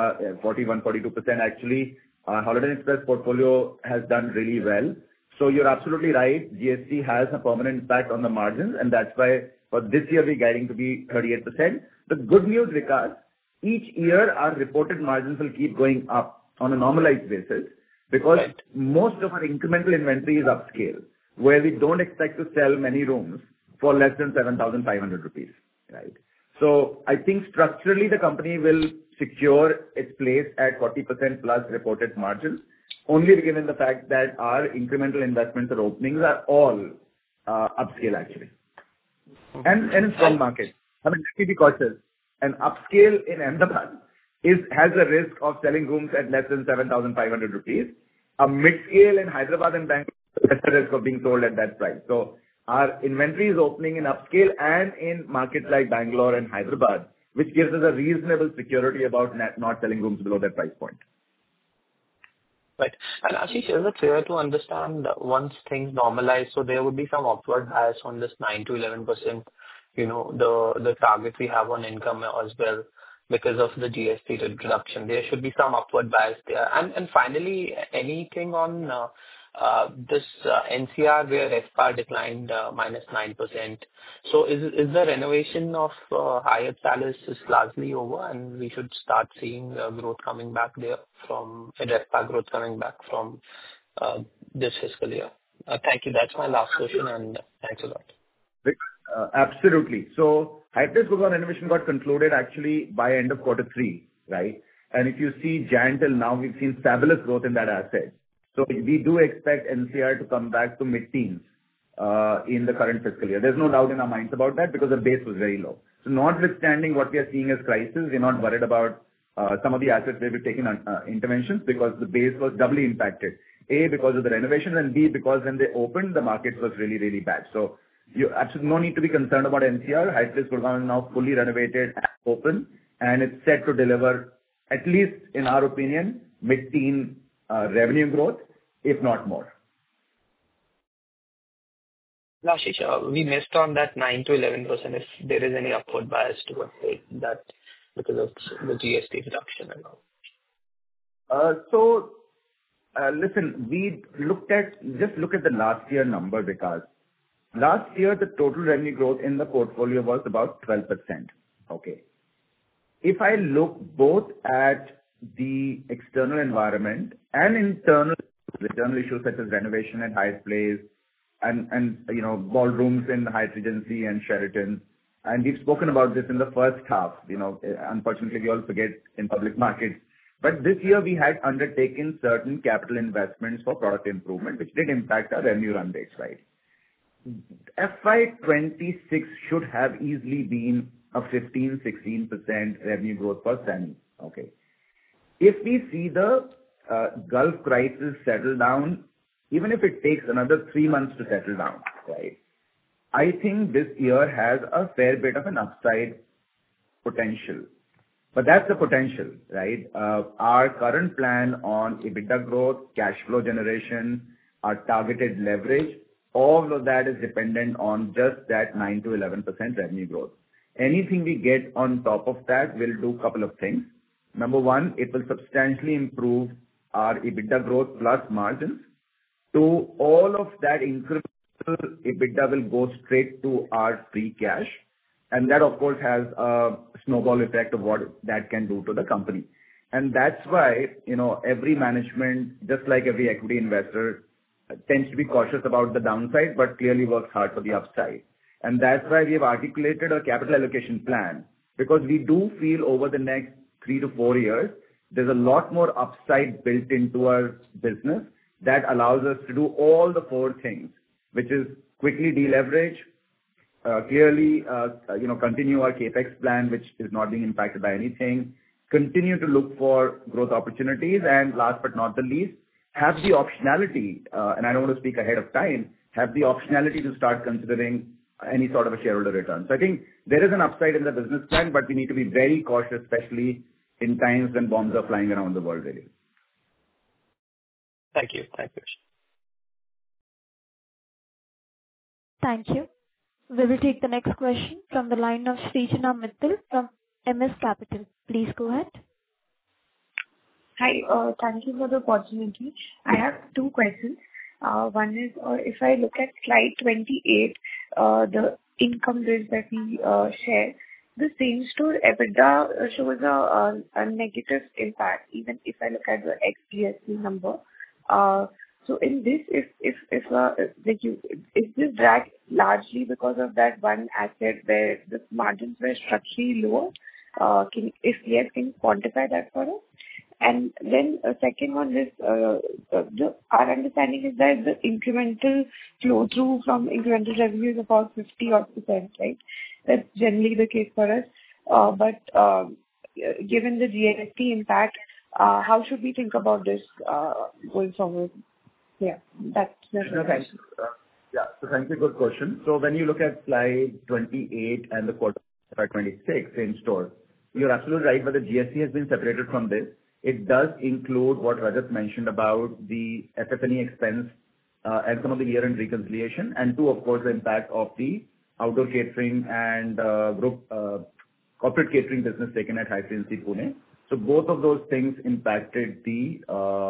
41-42% actually. Our Holiday Inn Express portfolio has done really well. So you're absolutely right. GST has a permanent impact on the margins, and that's why for this year we're guiding to be 38%. The good news, Vikas, each year our reported margins will keep going up on a normalized basis because most of our incremental inventory is upscale, where we don't expect to sell many rooms for less than 7,500 rupees, right? So I think structurally the company will secure its place at 40% plus reported margins, only given the fact that our incremental investments or openings are all upscale actually. And in strong markets. I mean, let me be cautious. An upscale in Ahmedabad has a risk of selling rooms at less than 7,500 rupees. A mid-scale in Hyderabad and Bangalore has a risk of being sold at that price. So our inventory is opening in upscale and in markets like Bangalore and Hyderabad, which gives us a reasonable security about not selling rooms below that price point. Right. And Ashish, is it fair to understand once things normalize, so there would be some upward bias on this 9-11%, the target we have on income as well because of the GST reduction? There should be some upward bias there. And finally, anything on this NCR where FPAR declined -9%. So is the renovation of Hyatt Palace is largely over, and we should start seeing growth coming back there from FPAR growth coming back from this fiscal year? Thank you. That's my last question, and thanks a lot. Absolutely. So Hyatt Place Gurgaon renovation got concluded actually by end of Q3, right? And if you see Jan till now, we've seen fabulous growth in that asset. So we do expect NCR to come back to mid-teens in the current fiscal year. There's no doubt in our minds about that because the base was very low. So notwithstanding what we are seeing as crisis, we're not worried about some of the assets where we've taken interventions because the base was doubly impacted. A, because of the renovations, and B, because when they opened, the market was really, really bad. So you absolutely no need to be concerned about NCR. Hyatt Place Gurgaon is now fully renovated and open, and it's set to deliver, at least in our opinion, mid-teen revenue growth, if not more. Ashish, we missed on that 9-11% if there is any upward bias towards that because of the GST reduction and all. Listen, just look at the last year number, because last year the total revenue growth in the portfolio was about 12%. Okay. If I look both at the external environment and internal issues such as renovation at Hyatt Place and ballrooms in Hyatt Regency and Sheraton, and we've spoken about this in the first half. Unfortunately, we all forget in public markets. But this year we had undertaken certain capital investments for product improvement, which did impact our revenue run rates, right? FY26 should have easily been a 15-16% revenue growth for SAMHI. Okay. If we see the Gulf crisis settle down, even if it takes another 3 months to settle down, right? I think this year has a fair bit of an upside potential. But that's the potential, right? Our current plan on EBITDA growth, cash flow generation, our targeted leverage, all of that is dependent on just that 9-11% revenue growth. Anything we get on top of that will do a couple of things. Number one, it will substantially improve our EBITDA growth plus margins. To all of that incremental EBITDA will go straight to our free cash. And that, of course, has a snowball effect of what that can do to the company. And that's why, every management, just like every equity investor, tends to be cautious about the downside, but clearly works hard for the upside. And that's why we have articulated a capital allocation plan, because we do feel over the next 3 to 4 years, there's a lot more upside built into our business that allows us to do all the 4 things, which is quickly deleverage, clearly, continue our CapEx plan, which is not being impacted by anything, continue to look for growth opportunities, and last but not the least, have the optionality, and I don't want to speak ahead of time, have the optionality to start considering any sort of a shareholder return. So I think there is an upside in the business plan, but we need to be very cautious, especially in times when bombs are flying around the world, really. Thank you. Thank you. Thank you. We will take the next question from the line of Srijana Mittal from MS Capital. Please go ahead. Hi, thank you for the opportunity. I have 2 questions. One is, if I look at slide 28, the income bridge that we share, the same-store EBITDA shows a negative impact, even if I look at the ex-GST number. So in this, is this drag largely because of that one asset where the margins were structurally lower? If yes, can you quantify that for us? And then second one is, our understanding is that the incremental flow-through from incremental revenue is about 50-odd%, right? That's generally the case for us. But given the GST impact, how should we think about this going forward? Yeah, that's the question. So thank you. Good question. So when you look at slide 28 and the quarter 26 same store, you're absolutely right, but the GST has been separated from this. It does include what Rajat mentioned about the FF&E expense and some of the year-end reconciliation, and 2, of course, the impact of the outdoor catering and group corporate catering business taken at High Frequency Pune. So both of those things impacted the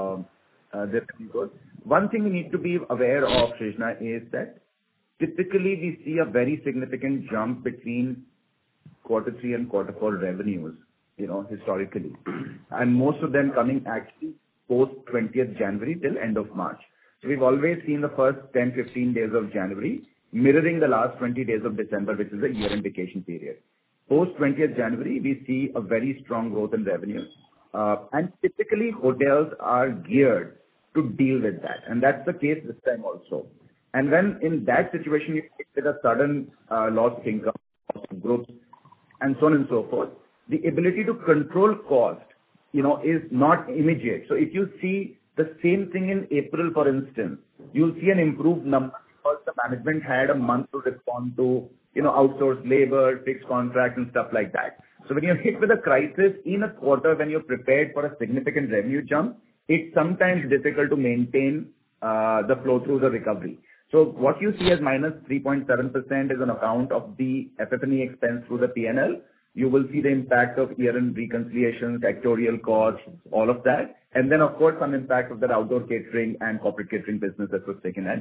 revenue growth. One thing we need to be aware of, Srijana, is that typically we see a very significant jump between quarter 3 and quarter 4 revenues, historically. And most of them coming actually post 20th January till end of March. So we've always seen the first 10, 15 days of January mirroring the last 20 days of December, which is a year-end vacation period. Post 20th January, we see a very strong growth in revenues. And typically hotels are geared to deal with that. And that's the case this time also. And when in that situation, you get a sudden loss of income, growth, and so on and so forth, the ability to control cost, is not immediate. So if you see the same thing in April, for instance, you'll see an improved number because the management had a month to respond to, outsourced labor, fixed contracts and stuff like that. So when you're hit with a crisis in a quarter, when you're prepared for a significant revenue jump, it's sometimes difficult to maintain the flow through the recovery. So what you see as minus 3.7% is on account of the FF&E expense through the P&L. You will see the impact of year-end reconciliations, actuarial costs, all of that. And then, of course, some impact of that outdoor catering and corporate catering business that was taken at.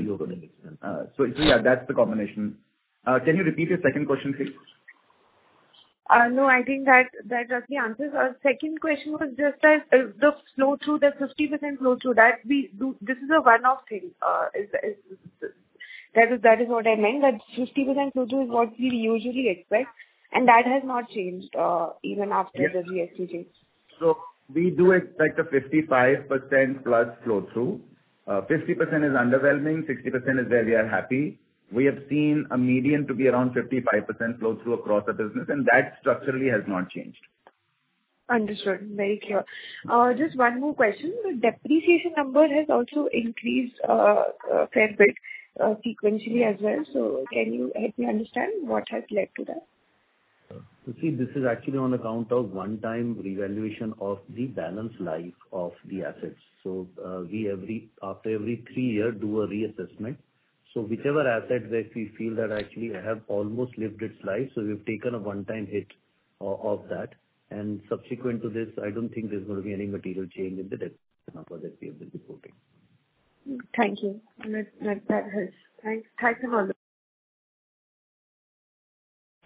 So yeah, that's the combination. Can you repeat your second question, please? No, I think that roughly answers. Our second question was just that the flow through, the 50% flow through, that we do. This is a one-off thing. That is what I meant. That 50% flow through is what we usually expect, and that has not changed even after the GST change. So we do expect a 55% plus flow through. 50% is underwhelming. 60% is where we are happy. We have seen a median to be around 55% flow through across the business, and that structurally has not changed. Understood. Very clear. Just one more question. The depreciation number has also increased a fair bit sequentially as well. So can you help me understand what has led to that? You see, this is actually on account of one-time revaluation of the balance life of the assets. So we after every 3 years do a reassessment. So whichever asset that we feel that actually have almost lived its life, so we've taken a one-time hit of that. And subsequent to this, I don't think there's going to be any material change in the debt number that we have been reporting. Thank you. That helps. Thanks a lot.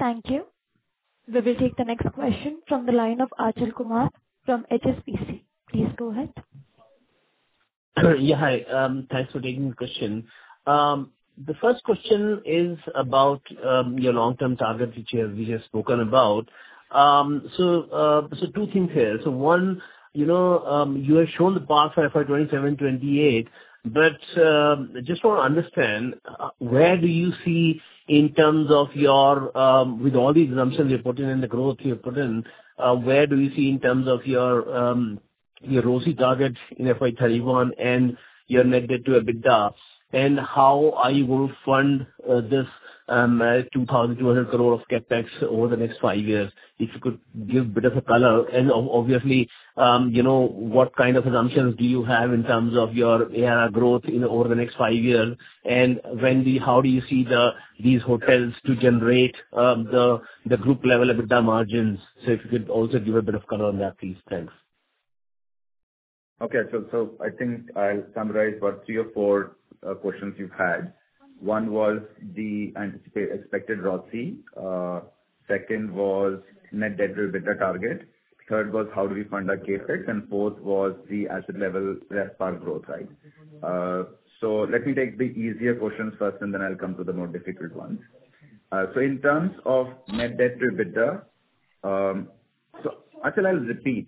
Thank you. We will take the next question from the line of Achal Kumar from HSBC. Please go ahead. Yeah, hi. Thanks for taking the question. The first question is about your long-term target, which we have spoken about. So two things here. So one, you have shown the path for FY 27-28, but just want to understand where do you see in terms of your, with all the assumptions you put in and the growth you put in, where do you see in terms of your ROCE target in FY 31 and your net debt to EBITDA? And how are you going to fund this 2,200 crore of CapEx over the next 5 years? If you could give a bit of a color. And obviously, what kind of assumptions do you have in terms of your ARR growth over the next 5 years? And how do you see these hotels to generate the group level EBITDA margins? So if you could also give a bit of color on that, please. Thanks. Okay. So I think I'll summarize about 3 or 4 questions you've had. One was the expected ROCE. Second was net debt to EBITDA target. Third was how do we fund our CapEx, and fourth was the asset level RevPAR growth, right? So let me take the easier questions first, and then I'll come to the more difficult ones. So in terms of net debt to EBITDA, so actually I'll repeat.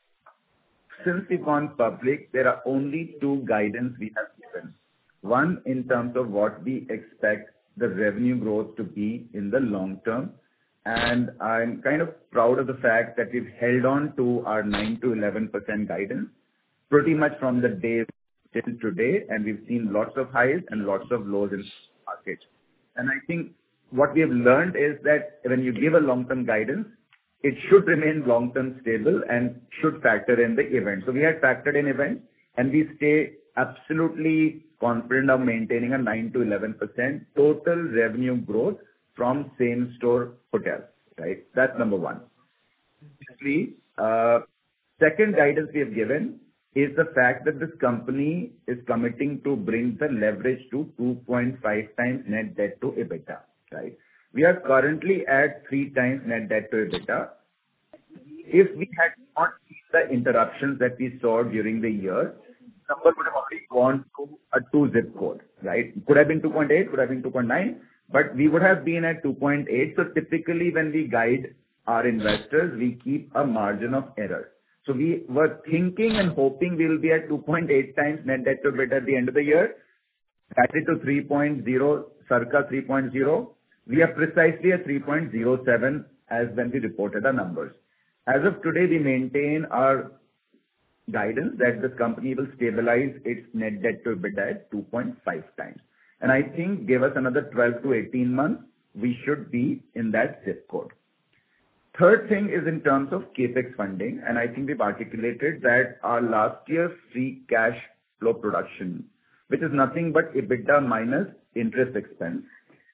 Since we've gone public, there are only 2 guidance we have given. One, in terms of what we expect the revenue growth to be in the long term. And I'm kind of proud of the fact that we've held on to our 9 to 11% guidance pretty much from the day till today. And we've seen lots of highs and lots of lows in the market. And I think what we have learned is that when you give a long-term guidance, it should remain long-term stable and should factor in the event. So we had factored in events, and we stay absolutely confident of maintaining a 9 to 11% total revenue growth from same-store hotels, right? That's number one. Actually, second guidance we have given is the fact that this company is committing to bring the leverage to 2.5 times net debt to EBITDA, right? We are currently at 3 times net debt to EBITDA. If we had not seen the interruptions that we saw during the year, number would have already gone to a 2 zip code, right? Could have been 2.8, could have been 2.9, but we would have been at 2.8. So typically when we guide our investors, we keep a margin of error. So we were thinking and hoping we will be at 2.8 times net debt to EBITDA at the end of the year, guided to 3.0, circa 3.0. We are precisely at 3.07 as when we reported our numbers. As of today, we maintain our guidance that this company will stabilize its net debt to EBITDA at 2.5 times. And I think give us another 12 to 18 months, we should be in that zip code. Third thing is in terms of CapEx funding, and I think we've articulated that our last year's free cash flow production, which is nothing but EBITDA minus interest expense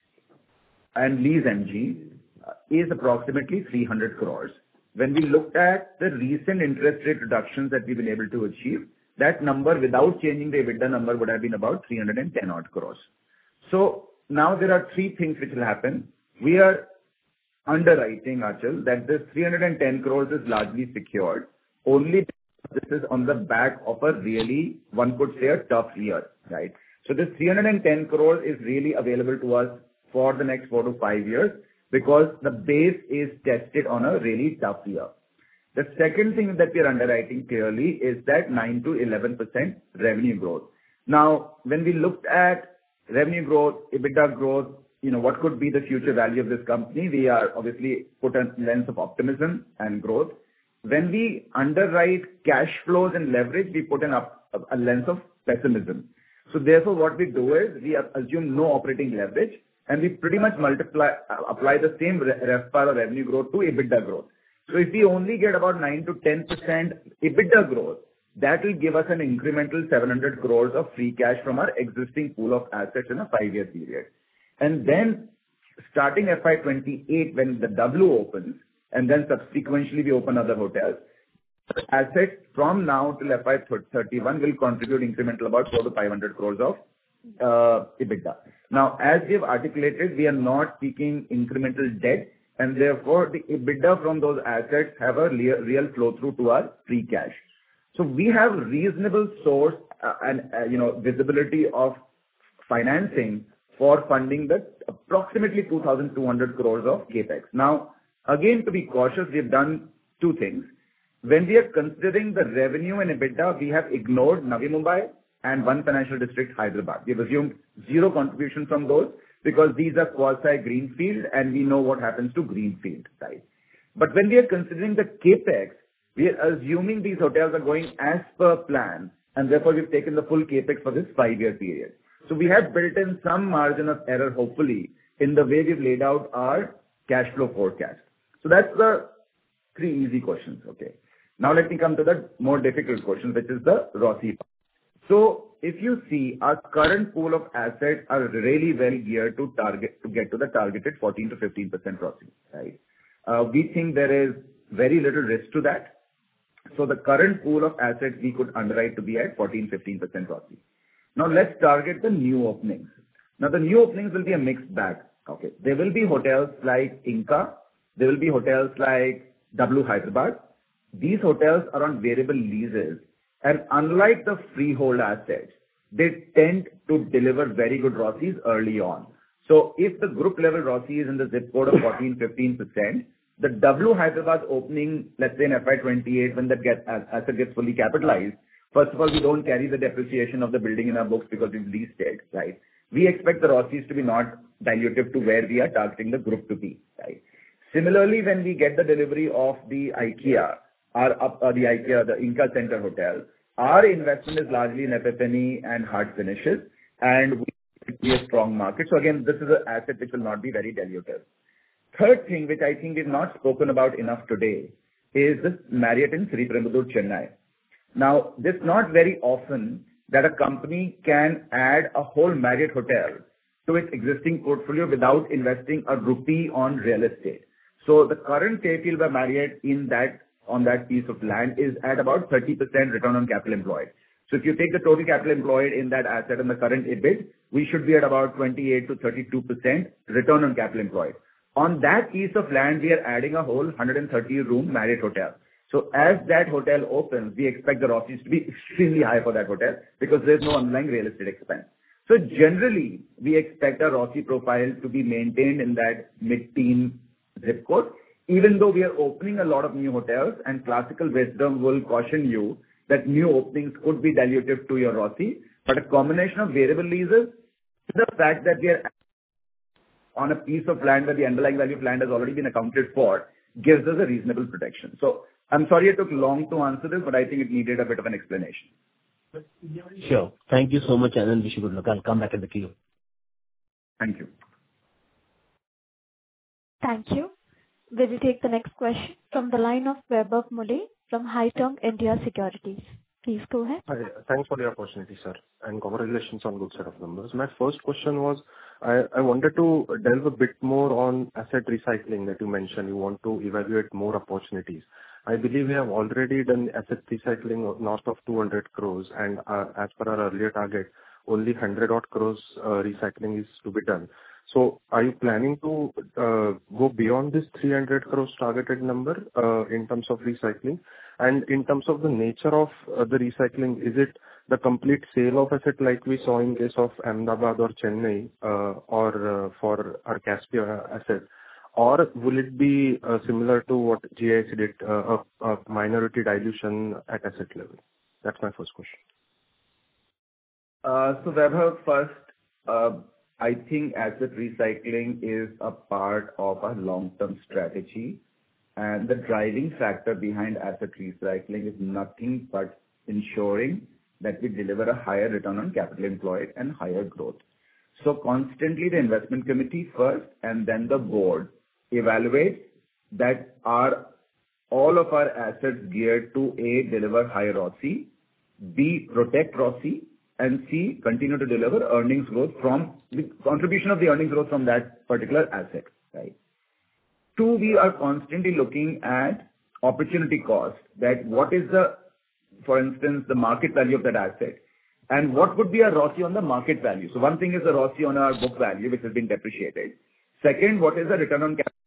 and lease MG, is approximately 300 crores. When we looked at the recent interest rate reductions that we've been able to achieve, that number without changing the EBITDA number would have been about 310 odd crores. So now there are 3 things which will happen. We are underwriting, Achal, that this 310 crores is largely secured. Only this is on the back of a really, one could say, a tough year, right? So this 310 crores is really available to us for the next 4 to 5 years because the base is tested on a really tough year. The second thing that we are underwriting clearly is that 9 to 11% revenue growth. Now, when we looked at revenue growth, EBITDA growth, what could be the future value of this company, we are obviously put a lens of optimism and growth. When we underwrite cash flows and leverage, we put in a lens of pessimism. So therefore, what we do is we assume no operating leverage, and we pretty much apply the same RevPAR or revenue growth to EBITDA growth. So if we only get about 9 to 10% EBITDA growth, that will give us an incremental 700 crores of free cash from our existing pool of assets in a 5-year period. And then starting FY 28, when the W opens, and then subsequently we open other hotels, assets from now till FY 31 will contribute incremental about 4 to 500 crores of EBITDA. Now, as we have articulated, we are not seeking incremental debt, and therefore the EBITDA from those assets have a real flow through to our free cash. So we have reasonable source and visibility of financing for funding the approximately 2,200 crores of CapEx. Now, again, to be cautious, we have done two things. When we are considering the revenue and EBITDA, we have ignored Navi Mumbai and One Financial District, Hyderabad. We have assumed zero contribution from those because these are quasi-greenfield and we know what happens to greenfield, right? But when we are considering the CapEx, we are assuming these hotels are going as per plan, and therefore we've taken the full CapEx for this 5-year period. So we have built in some margin of error, hopefully, in the way we've laid out our cash flow forecast. So that's the 3 easy questions, okay? Now let me come to the more difficult question, which is the ROCE. So if you see, our current pool of assets are really very geared to get to the targeted 14 to 15% ROCE, right? We think there is very little risk to that. So the current pool of assets we could underwrite to be at 14-15% ROCE. Now let's target the new openings. Now the new openings will be a mixed bag. Okay, there will be hotels like Inca, there will be hotels like W Hyderabad. These hotels are on variable leases, and unlike the freehold assets, they tend to deliver very good ROCEs early on. So if the group level ROCE is in the zip code of 14-15%, the W Hyderabad opening, let's say in FY28, when that asset gets fully capitalized, first of all, we don't carry the depreciation of the building in our books because we've leased it, right? We expect the ROCEs to be not dilutive to where we are targeting the group to be, right? Similarly, when we get the delivery of the IKEA, the Inca Center Hotel, our investment is largely in FF&E and hard finishes, and we see a strong market. So again, this is an asset which will not be very dilutive. Third thing, which I think we've not spoken about enough today, is this Marriott in Sriperumbudur, Chennai. Now, this is not very often that a company can add a whole Marriott hotel to its existing portfolio without investing a rupee on real estate. So the current Fairfield by Marriott on that piece of land is at about 30% return on capital employed. So if you take the total capital employed in that asset and the current EBIT, we should be at about 28 to 32% return on capital employed. On that piece of land, we are adding a whole 130-room Marriott hotel. So as that hotel opens, we expect the ROCEs to be extremely high for that hotel because there's no underlying real estate expense. So generally, we expect our ROCE profile to be maintained in that mid-teen zip code, even though we are opening a lot of new hotels, and classical wisdom will caution you that new openings could be dilutive to your ROCE, but a combination of variable leases, the fact that we are on a piece of land where the underlying value of land has already been accounted for, gives us a reasonable protection. So I'm sorry it took long to answer this, but I think it needed a bit of an explanation. Sure. Thank you so much, Anand. Wish you good luck. I'll come back in the queue. Thank you. Thank you. We will take the next question from the line of Vaibhav Muley from Haitong India Securities. Please go ahead. Hi. Thanks for the opportunity, sir, and congratulations on good set of numbers. My first question was, I wanted to delve a bit more on asset recycling that you mentioned. You want to evaluate more opportunities. I believe we have already done asset recycling north of 200 crores, and as per our earlier target, only 100 odd crores recycling is to be done. So are you planning to go beyond this 300 crores targeted number in terms of recycling? And in terms of the nature of the recycling, is it the complete sale of asset like we saw in case of Ahmedabad or Chennai or for our Caspia asset? Or will it be similar to what GIC did, a minority dilution at asset level? That's my first question. So Vaibhav, first, I think asset recycling is a part of our long-term strategy, and the driving factor behind asset recycling is nothing but ensuring that we deliver a higher return on capital employed and higher growth. So constantly the investment committee first and then the board evaluates that are all of our assets geared to A, deliver higher ROCE, B, protect ROCE, and C, continue to deliver earnings growth from the contribution of the earnings growth from that particular asset, right? Two, we are constantly looking at opportunity cost, that what is the, for instance, the market value of that asset, and what would be a ROCE on the market value. So one thing is the ROCE on our book value, which has been depreciated. Second, what is the return on capital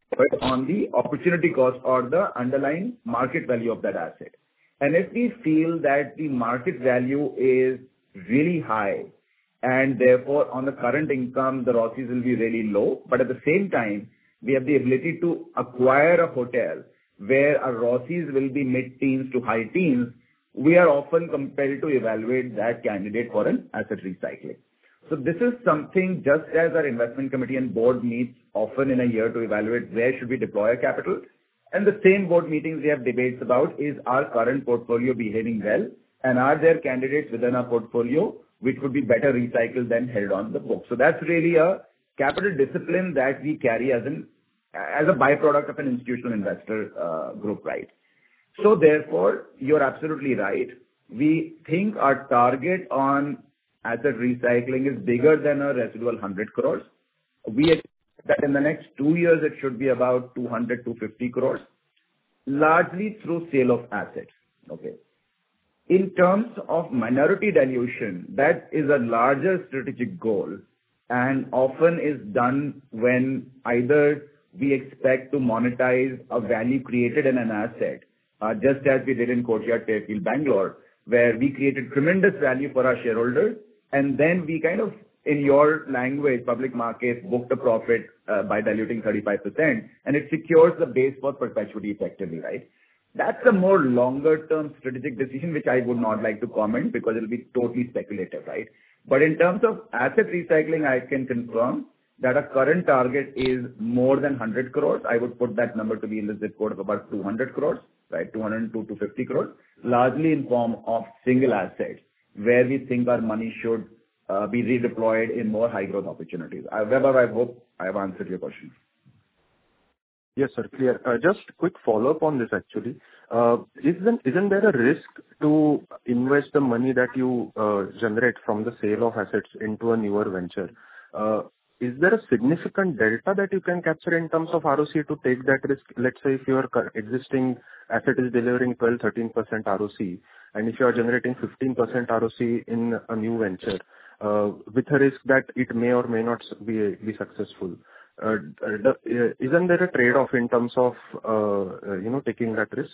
but on the opportunity cost or the underlying market value of that asset. And if we feel that the market value is really high, and therefore on the current income, the ROCEs will be really low, but at the same time, we have the ability to acquire a hotel where our ROCEs will be mid-teens to high teens, we are often compelled to evaluate that candidate for an asset recycling. So this is something just as our investment committee and board meets often in a year to evaluate where should we deploy our capital. And the same board meetings we have debates about is our current portfolio behaving well, and are there candidates within our portfolio which would be better recycled than held on the book. So that's really a capital discipline that we carry as a byproduct of an institutional investor group, right? So therefore, you're absolutely right. We think our target on asset recycling is bigger than a residual 100 crores. We expect that in the next 2 years, it should be about 200-250 crores, largely through sale of assets. Okay. In terms of minority dilution, that is a larger strategic goal and often is done when either we expect to monetize a value created in an asset, just as we did in Courtyard Fairfield, Bangalore, where we created tremendous value for our shareholders, and then we kind of, in your language, public markets, booked a profit by diluting 35%, and it secures the base for perpetuity effectively, right? That's a more longer-term strategic decision, which I would not like to comment because it'll be totally speculative, right? But in terms of asset recycling, I can confirm that our current target is more than 100 crores. I would put that number to be in the zip code of about 200 crores, right? 202 to 50 crores, largely in form of single assets, where we think our money should be redeployed in more high-growth opportunities. Vaibhav, I hope I have answered your question. Yes, sir. Clear. Just quick follow-up on this, actually. Isn't there a risk to invest the money that you generate from the sale of assets into a newer venture? Is there a significant delta that you can capture in terms of ROC to take that risk? Let's say if your existing asset is delivering 12-13% ROC, and if you are generating 15% ROC in a new venture, with a risk that it may or may not be successful. Isn't there a trade-off in terms of taking that risk?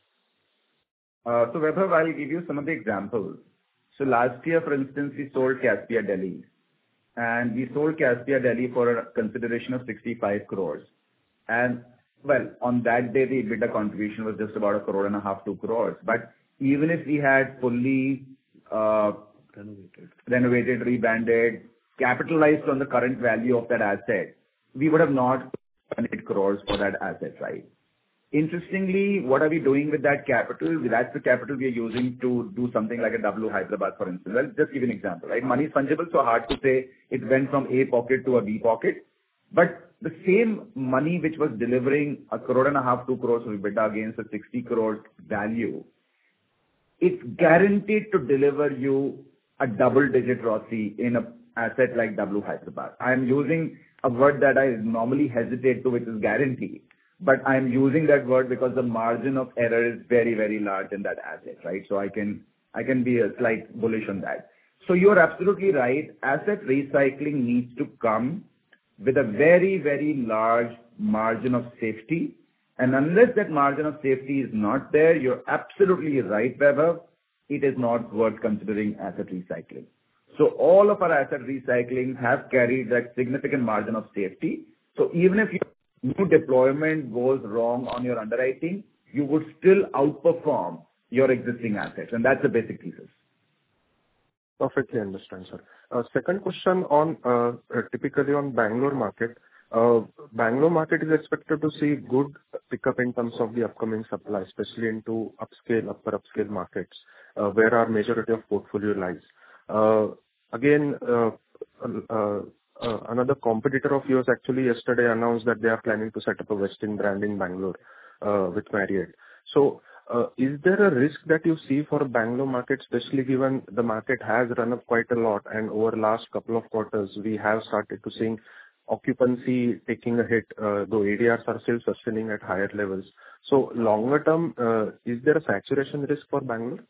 So Vaibhav, I'll give you some of the examples. So last year, for instance, we sold Caspia Delhi, and we sold Caspia Delhi for a consideration of 65 crores. And well, on that day, the EBITDA contribution was just about 1.5 crores, 2 crores. But even if we had fully renovated, rebranded, capitalized on the current value of that asset, we would have not 8 crores for that asset, right? Interestingly, what are we doing with that capital? That's the capital we are using to do something like a W Hyderabad, for instance. Let's just give an example, right? Money is fungible, so hard to say it went from A pocket to a B pocket. But the same money which was delivering 1.5 crores, 2 crores of EBITDA against a 60 crores value, it's guaranteed to deliver you a double-digit ROCE in an asset like W Hyderabad. I am using a word that I normally hesitate to, which is guarantee. But I'm using that word because the margin of error is very, very large in that asset, right? So I can be a slight bullish on that. So you're absolutely right. Asset recycling needs to come with a very, very large margin of safety. And unless that margin of safety is not there, you're absolutely right, Vaibhav, it is not worth considering asset recycling. So all of our asset recycling have carried that significant margin of safety. So even if your new deployment goes wrong on your underwriting, you would still outperform your existing assets. And that's the basic thesis. Perfectly understand, sir. Second question on typically on Bangalore market. Bangalore market is expected to see good pickup in terms of the upcoming supply, especially into upscale, upper upscale markets, where our majority of portfolio lies. Again, another competitor of yours actually yesterday announced that they are planning to set up a Westin brand in Bangalore with Marriott. So, is there a risk that you see for Bangalore market, especially given the market has run up quite a lot, and over the last couple of quarters we have started to seeing occupancy taking a hit, though ADRs are still sustaining at higher levels. So, longer term, is there a saturation risk for Bangalore?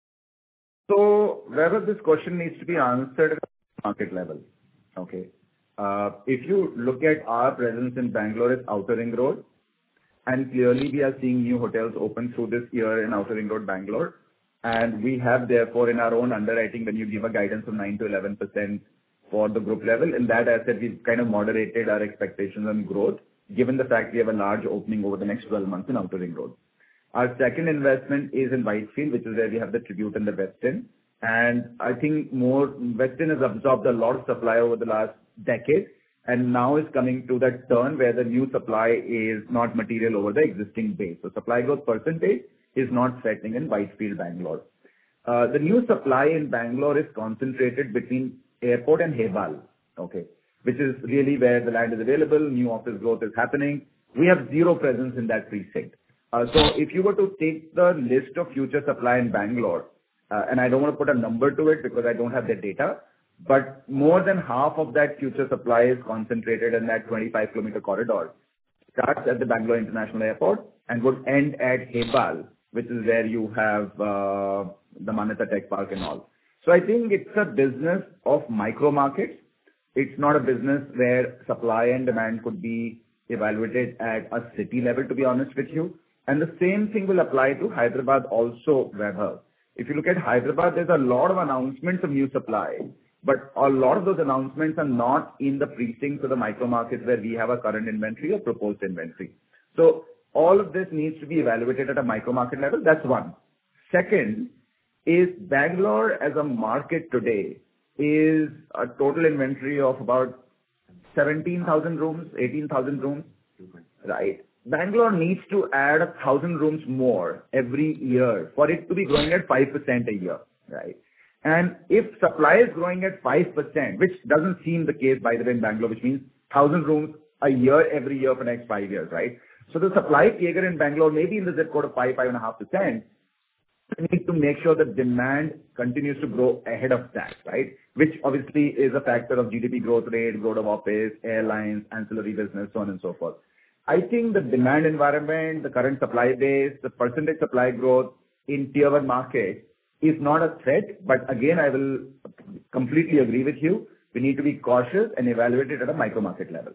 So, whether this question needs to be answered at the market level, okay? If you look at our presence in Bangalore, it's Outer Ring Road, and clearly we are seeing new hotels open through this year in Outer Ring Road, Bangalore. And we have therefore in our own underwriting, when you give a guidance of 9 to 11% for the group level, in that asset, we've kind of moderated our expectations on growth, given the fact we have a large opening over the next 12 months in Outer Ring Road. Our second investment is in Whitefield, which is where we have the Tribute and the Westin. And I think Westin has absorbed a lot of supply over the last decade, and now is coming to that turn where the new supply is not material over the existing base. So supply growth percentage is not threatening in Whitefield, Bangalore. The new supply in Bangalore is concentrated between airport and Hebal, okay, which is really where the land is available, new office growth is happening. We have zero presence in that precinct. So if you were to take the list of future supply in Bangalore, and I don't want to put a number to it because I don't have the data, but more than half of that future supply is concentrated in that 25-kilometer corridor. Starts at the Bangalore International Airport and would end at Hebal, which is where you have the Manyata Tech Park and all. So I think it's a business of micro markets. It's not a business where supply and demand could be evaluated at a city level, to be honest with you. And the same thing will apply to Hyderabad also, Vaibhav. If you look at Hyderabad, there's a lot of announcements of new supply, but a lot of those announcements are not in the precincts or the micro markets where we have a current inventory or proposed inventory. So all of this needs to be evaluated at a micro market level. That's one. Second is Bangalore as a market today is a total inventory of about 17,000 rooms, 18,000 rooms, right? Bangalore needs to add 1,000 rooms more every year for it to be growing at 5% a year, right? And if supply is growing at 5%, which doesn't seem the case, by the way, in Bangalore, which means 1,000 rooms a year every year for the next 5 years, right? So the supply CAGR in Bangalore may be in the zip code of 5.5%. We need to make sure that demand continues to grow ahead of that, right? Which obviously is a factor of GDP growth rate, growth of office, airlines, ancillary business, so on and so forth. I think the demand environment, the current supply base, the percentage supply growth in tier 1 market is not a threat. But again, I will completely agree with you. We need to be cautious and evaluate it at a micro market level.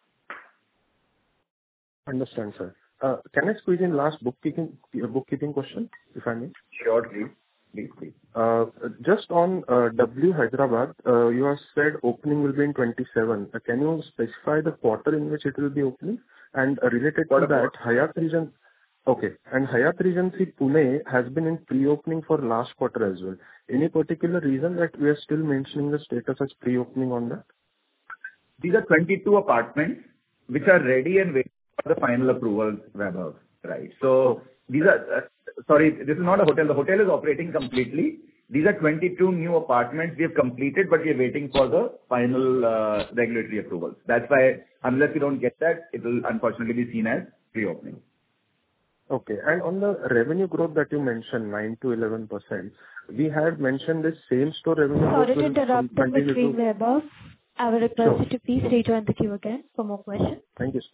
Understand, sir. Can I squeeze in last bookkeeping question, if I may? Sure, please. Just on W Hyderabad, you have said opening will be in 27. Can you specify the quarter in which it will be opening? And related to that, Hyatt Regency, okay, and Hyatt Regency Pune has been in pre-opening for last quarter as well. Any particular reason that we are still mentioning the status as pre-opening on that? These are 22 apartments which are ready and waiting for the final approvals, Vaibhav, right? So these are, this is not a hotel. The hotel is operating completely. These are 22 new apartments we have completed, but we are waiting for the final regulatory approvals. That's why, unless we don't get that, it will unfortunately be seen as pre-opening. Okay. And on the revenue growth that you mentioned, 9 to 11%, we had mentioned this same store revenue growth. Sorry to interrupt in between, Vaibhav. I will request you to please rejoin the queue again for more questions. Thank you.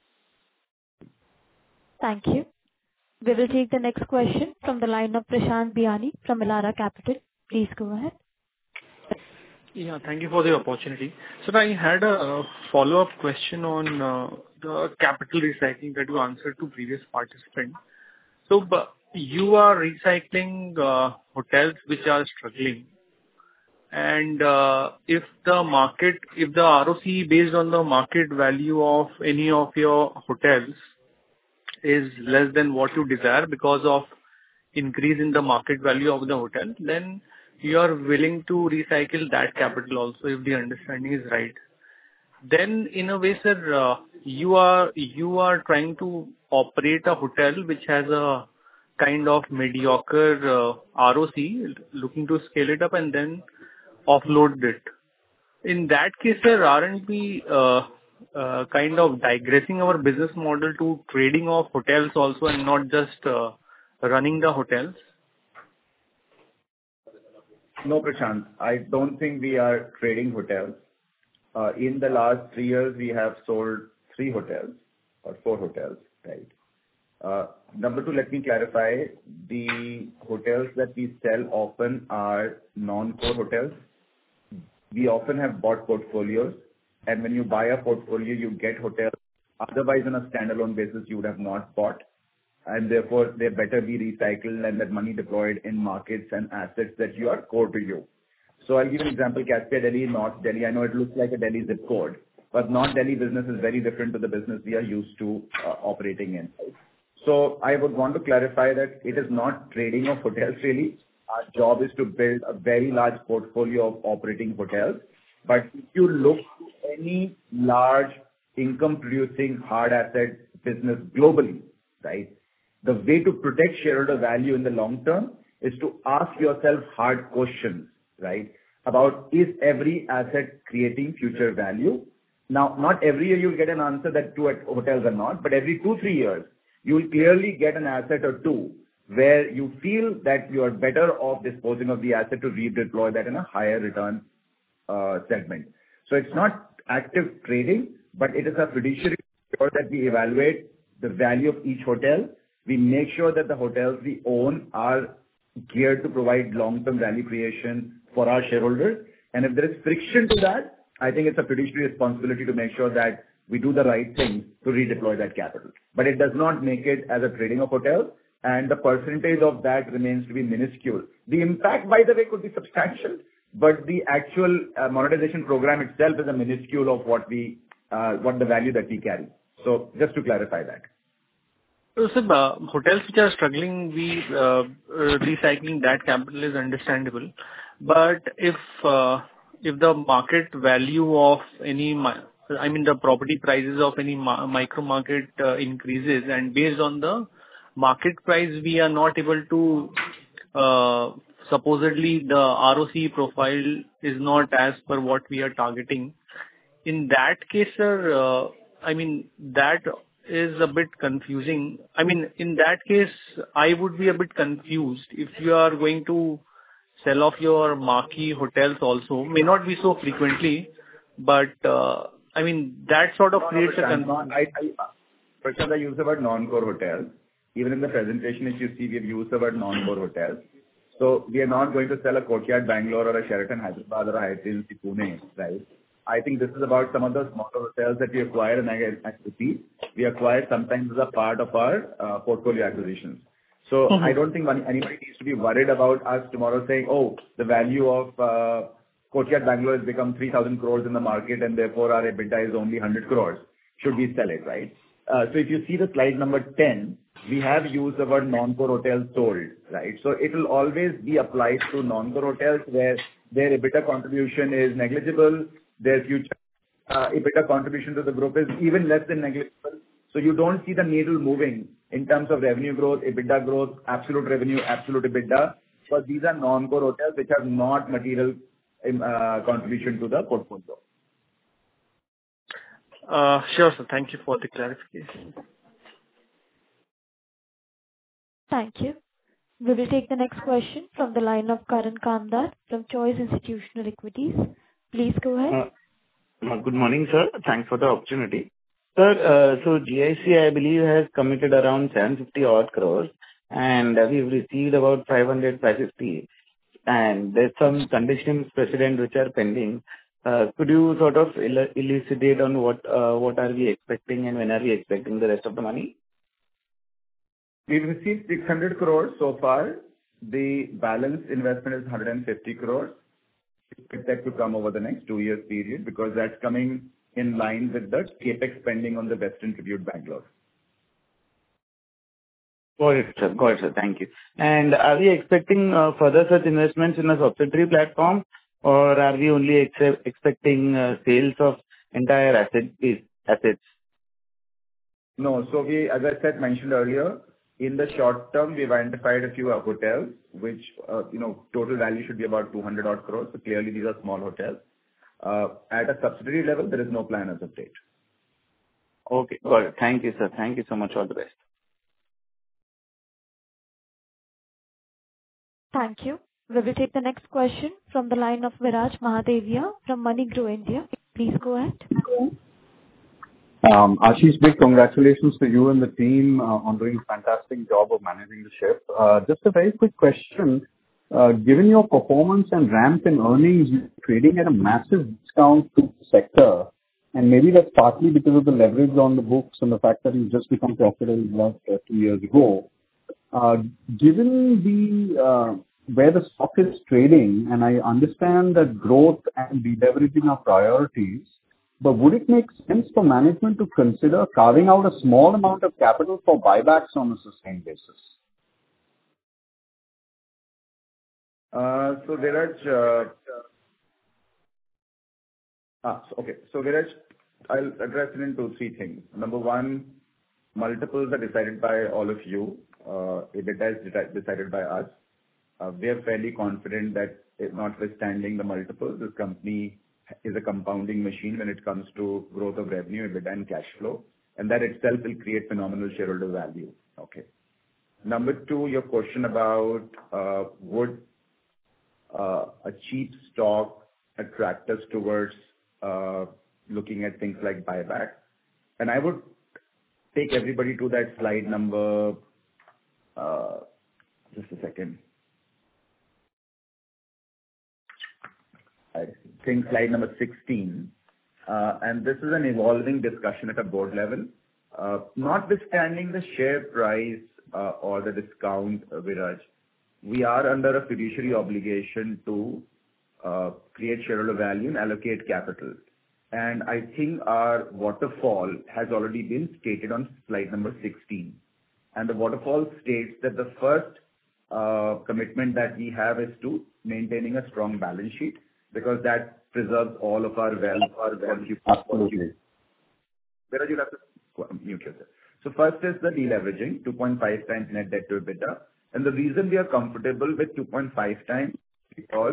Thank you. We will take the next question from the line of Prashant Biyani from Elara Capital. Please go ahead. Yeah, thank you for the opportunity. So I had a follow-up question on the capital recycling that you answered to previous participants. So you are recycling hotels which are struggling. And if the ROC based on the market value of any of your hotels is less than what you desire because of increase in the market value of the hotel, then you are willing to recycle that capital also, if the understanding is right. Then in a way, sir, you are trying to operate a hotel which has a kind of mediocre ROC, looking to scale it up and then offload it. In that case, sir, aren't we kind of digressing our business model to trading of hotels also and not just running the hotels? No, Prashant. I don't think we are trading hotels. In the last 3 years, we have sold 3 hotels or 4 hotels, right? Number 2, let me clarify. The hotels that we sell often are non-core hotels. We often have bought portfolios and when you buy a portfolio, you get hotels otherwise on a standalone basis you would have not bought, and therefore they better be recycled and that money deployed in markets and assets that you are core to you. So I'll give an example, Caspia Delhi, North Delhi. I know it looks like a Delhi zip code, but North Delhi business is very different to the business we are used to operating in. So I would want to clarify that it is not trading of hotels really. Our job is to build a very large portfolio of operating hotels. But if you look to any large income-producing hard asset business globally, right, the way to protect shareholder value in the long term is to ask yourself hard questions, right, about is every asset creating future value? Now, not every year you'll get an answer that two hotels are not, but every 2-3 years, you will clearly get an asset or two where you feel that you are better off disposing of the asset to redeploy that in a higher return segment. So it's not active trading, but it is a fiduciary that we evaluate the value of each hotel. We make sure that the hotels we own are geared to provide long-term value creation for our shareholders. And if there is friction to that, I think it's a fiduciary responsibility to make sure that we do the right thing to redeploy that capital. But it does not make it as a trading of hotels, and the percentage of that remains to be minuscule. The impact, by the way, could be substantial, but the actual monetization program itself is a minuscule of what the value that we carry. So just to clarify that. So, sir, hotels which are struggling, recycling that capital is understandable. But if the market value of any, the property prices of any micro market increases, and based on the market price, we are not able to, supposedly the ROC profile is not as per what we are targeting. In that case, sir, that is a bit confusing. In that case, I would be a bit confused if you are going to sell off your marquee hotels also. May not be so frequently, but that sort of creates a confusion. Prashant, I use the word non-core hotels. Even in the presentation, if you see, we have used the word non-core hotels. So we are not going to sell a Courtyard Bangalore or a Sheraton Hyderabad or a Hyatt Regency Pune, right? I think this is about some of the smaller hotels that we acquire, and I repeat, we acquire sometimes as a part of our portfolio acquisitions. So I don't think anybody needs to be worried about us tomorrow saying, oh, the value of Courtyard Bangalore has become 3,000 crores in the market, and therefore our EBITDA is only 100 crores. Should we sell it, right? So if you see the slide number 10, we have used the word non-core hotels sold, right? So it will always be applied to non-core hotels where their EBITDA contribution is negligible, their future EBITDA contribution to the group is even less than negligible. So you don't see the needle moving in terms of revenue growth, EBITDA growth, absolute revenue, absolute EBITDA, because these are non-core hotels which have not material contribution to the portfolio. Sure, sir. Thank you for the clarification. Thank you. We will take the next question from the line of Karan Kamdar from Choice Institutional Equities. Please go ahead. Good morning, sir. Thanks for the opportunity. Sir, so GIC, I believe, has committed around 750 odd crores, and we've received about 550, and there's some conditions precedent which are pending. Could you sort of elucidate on what are we expecting and when are we expecting the rest of the money? We've received 600 crores so far. The balance investment is 150 crores. We expect that to come over the next 2 years period because that's coming in line with the capex spending on the Westin Tribute Bangalore. Got it, sir. Thank you. And are we expecting further such investments in a subsidiary platform, or are we only expecting sales of entire assets? No. So we, as I mentioned earlier, in the short term, we've identified a few hotels, which, total value should be about 200 odd crores. So clearly these are small hotels. At a subsidiary level, there is no plan as of date. Okay, got it. Thank you, sir. Thank you so much. All the best. Thank you. We will take the next question from the line of Viraj Mahadevia from MoneyGrow India. Please go ahead. Ashish, big congratulations to you and the team on doing a fantastic job of managing the ship. Just a very quick question. Given your performance and ramp in earnings, you're trading at a massive discount to the sector. And maybe that's partly because of the leverage on the books and the fact that you've just become profitable last 2 years ago. Given the where the stock is trading, and I understand that growth and deleveraging are priorities, but would it make sense for management to consider carving out a small amount of capital for buybacks on a sustained basis? So Viraj, Viraj, I'll address it in 2-3 things. Number one, multiples are decided by all of you. EBITDA is decided by us. We are fairly confident that notwithstanding the multiples, this company is a compounding machine when it comes to growth of revenue, EBITDA, and cash flow, and that itself will create phenomenal shareholder value. Okay. Number two, your question about would a cheap stock attract us towards looking at things like buyback. And I would take everybody to that slide number, just a second. I think slide number 16. And this is an evolving discussion at a board level. Notwithstanding the share price or the discount, Viraj, we are under a fiduciary obligation to create shareholder value and allocate capital. And I think our waterfall has already been stated on slide number 16. And the waterfall states that the first commitment that we have is to maintaining a strong balance sheet, because that preserves all of our wealth. Absolutely. Viraj, you'll have to mute yourself. So first is the deleveraging, 2.5 times net debt to EBITDA. And the reason we are comfortable with 2.5 times because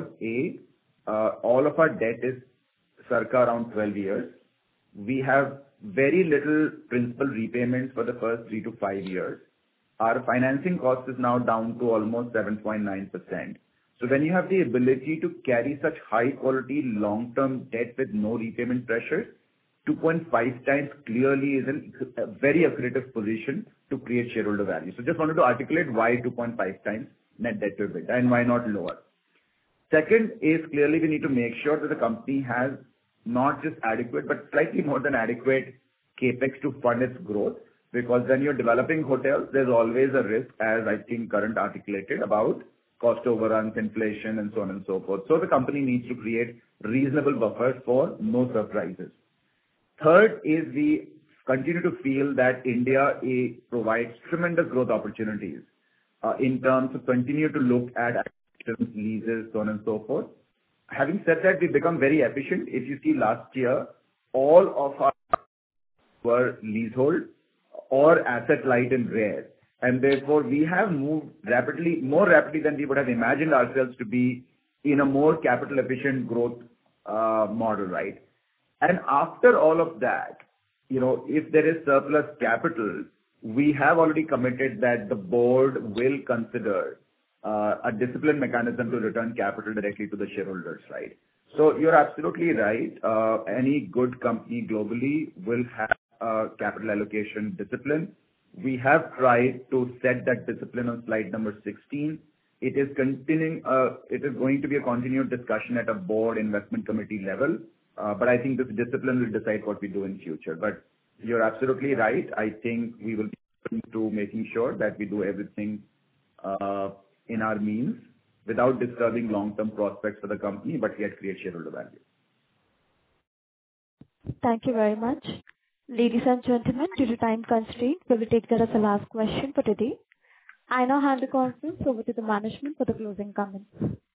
all of our debt is circa around 12 years. We have very little principal repayments for the first 3 to 5 years. Our financing cost is now down to almost 7.9%. So when you have the ability to carry such high quality long-term debt with no repayment pressure, 2.5 times clearly is a very accretive position to create shareholder value. So just wanted to articulate why 2.5 times net debt to EBITDA and why not lower. Second is clearly we need to make sure that the company has not just adequate, but slightly more than adequate capex to fund its growth. Because when you're developing hotels, there's always a risk, as I think Karan articulated, about cost overruns, inflation, and so on and so forth. So the company needs to create reasonable buffers for no surprises. Third is we continue to feel that India provides tremendous growth opportunities in terms of continue to look at acquisitions, leases, so on and so forth. Having said that, we've become very efficient. If you see last year, all of our were leasehold or asset light and rare. And therefore, we have moved rapidly, more rapidly than we would have imagined ourselves to be in a more capital efficient growth model, right? And after all of that, if there is surplus capital, we have already committed that the board will consider a discipline mechanism to return capital directly to the shareholders, right? So you're absolutely right. Any good company globally will have capital allocation discipline. We have tried to set that discipline on slide number 16. It is continuing. It is going to be a continued discussion at a board investment committee level. But I think this discipline will decide what we do in future. But you're absolutely right. I think we will be to making sure that we do everything in our means without disturbing long-term prospects for the company, but yet create shareholder value. Thank you very much. Ladies and gentlemen, due to time constraint, we will take that as the last question for today. I now hand the conference over to the management for the closing comments.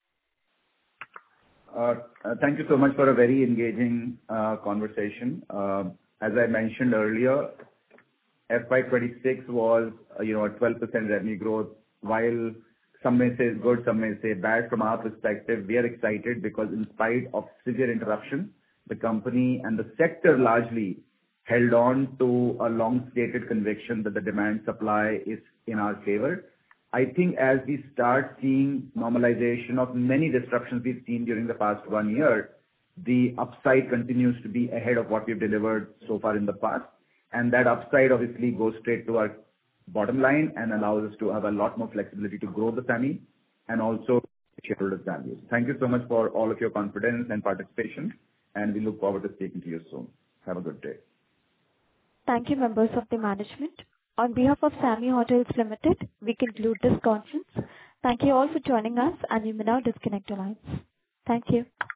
Thank you so much for a very engaging conversation. As I mentioned earlier, FY26 was a 12% revenue growth. While some may say it's good, some may say bad, from our perspective, we are excited because in spite of severe interruption, the company and the sector largely held on to a long-stated conviction that the demand supply is in our favor. I think as we start seeing normalization of many disruptions we've seen during the past 1 year, the upside continues to be ahead of what we've delivered so far in the past. And that upside obviously goes straight to our bottom line and allows us to have a lot more flexibility to grow the SAMHI and also shareholders' values. Thank you so much for all of your confidence and participation, and we look forward to speaking to you soon. Have a good day. Thank you, members of the management. On behalf of SAMHI Hotels Limited, we conclude this conference. Thank you all for joining us, and you may now disconnect your lines. Thank you.